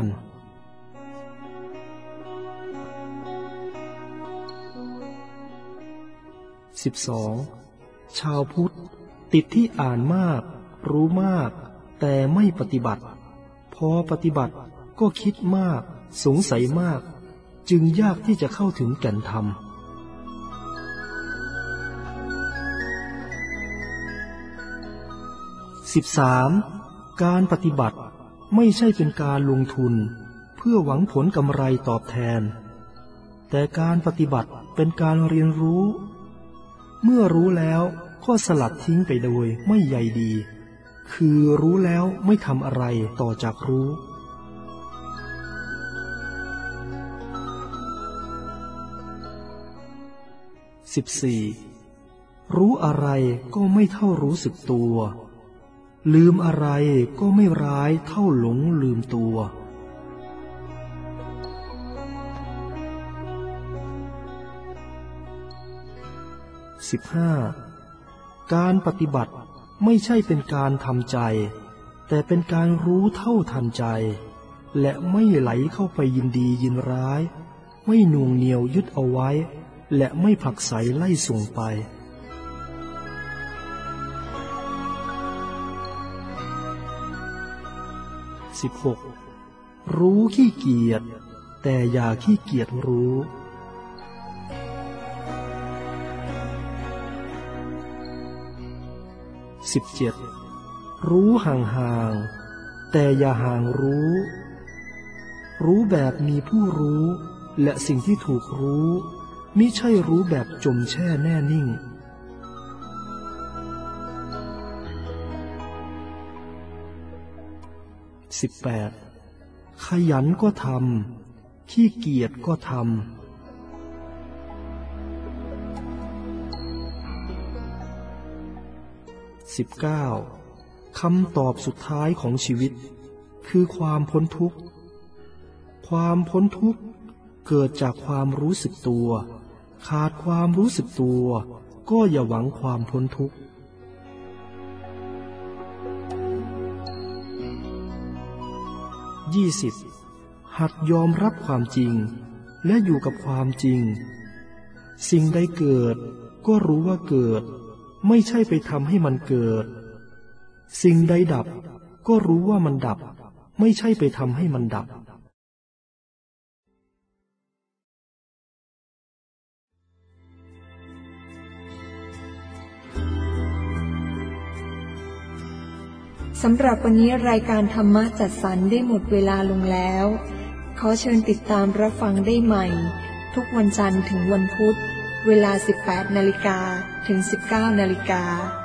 Speaker 5: 12. ชาวพุทธติดที่อ่านมากรู้มากแต่ไม่ปฏิบัติพอปฏิบัติก็คิดมากสงสัยมากจึงยากที่จะเข้าถึงแก่นธรรม 13. การปฏิบัติไม่ใช่เป็นการลงทุนเพื่อหวังผลกำไรตอบแทนแต่การปฏิบัติเป็นการเรียนรู้เมื่อรู้แล้วก็สลัดทิ้งไปโดยไม่ใยดีคือรู้แล้วไม่ทำอะไรต่อจากรู้14รู้อะไรก็ไม่เท่ารู้สึกตัวลืมอะไรก็ไม่ร้ายเท่าหลงลืมตัว15การปฏิบัติไม่ใช่เป็นการทำใจแต่เป็นการรู้เท่าทันใจและไม่ไหลเข้าไปยินดียินร้ายไม่หน่วงเหนี่ยวยึดเอาไว้และไม่ผลักไสไล่ส่งไป16รู้ขี้เกียจแต่อย่าขี้เกียจรู้17รู้ห่างๆแต่อย่าห่างรู้รู้แบบมีผู้รู้และสิ่งที่ถูกรู้มิใช่รู้แบบจมแช่แน่นิ่ง18ขยันก็ทำขี้เกียจก็ทำ19คำตอบสุดท้ายของชีวิตคือความพ้นทุกข์ความพ้นทุกข์เกิดจากความรู้สึกตัวขาดความรู้สึกตัวก็อย่าหวังความพ้นทุกข์20หัดยอมรับความจริงและอยู่กับความจริงสิ่งใดเกิดก็รู้ว่าเกิดไม่ใช่ไปทำให้มันเกิดสิ่งใดดับก็รู้ว่ามันดับไม่ใช่ไปทำให้มันดับ
Speaker 1: สำหรับวันนี้รายการธรรมะจัดสรรได้หมดเวลาลงแล้วขอเชิญติดตามรับฟังได้ใหม่ทุกวันจันทร์ถึงวันพุธเวลา 18 นาฬิกาถึง 19 นาฬิกา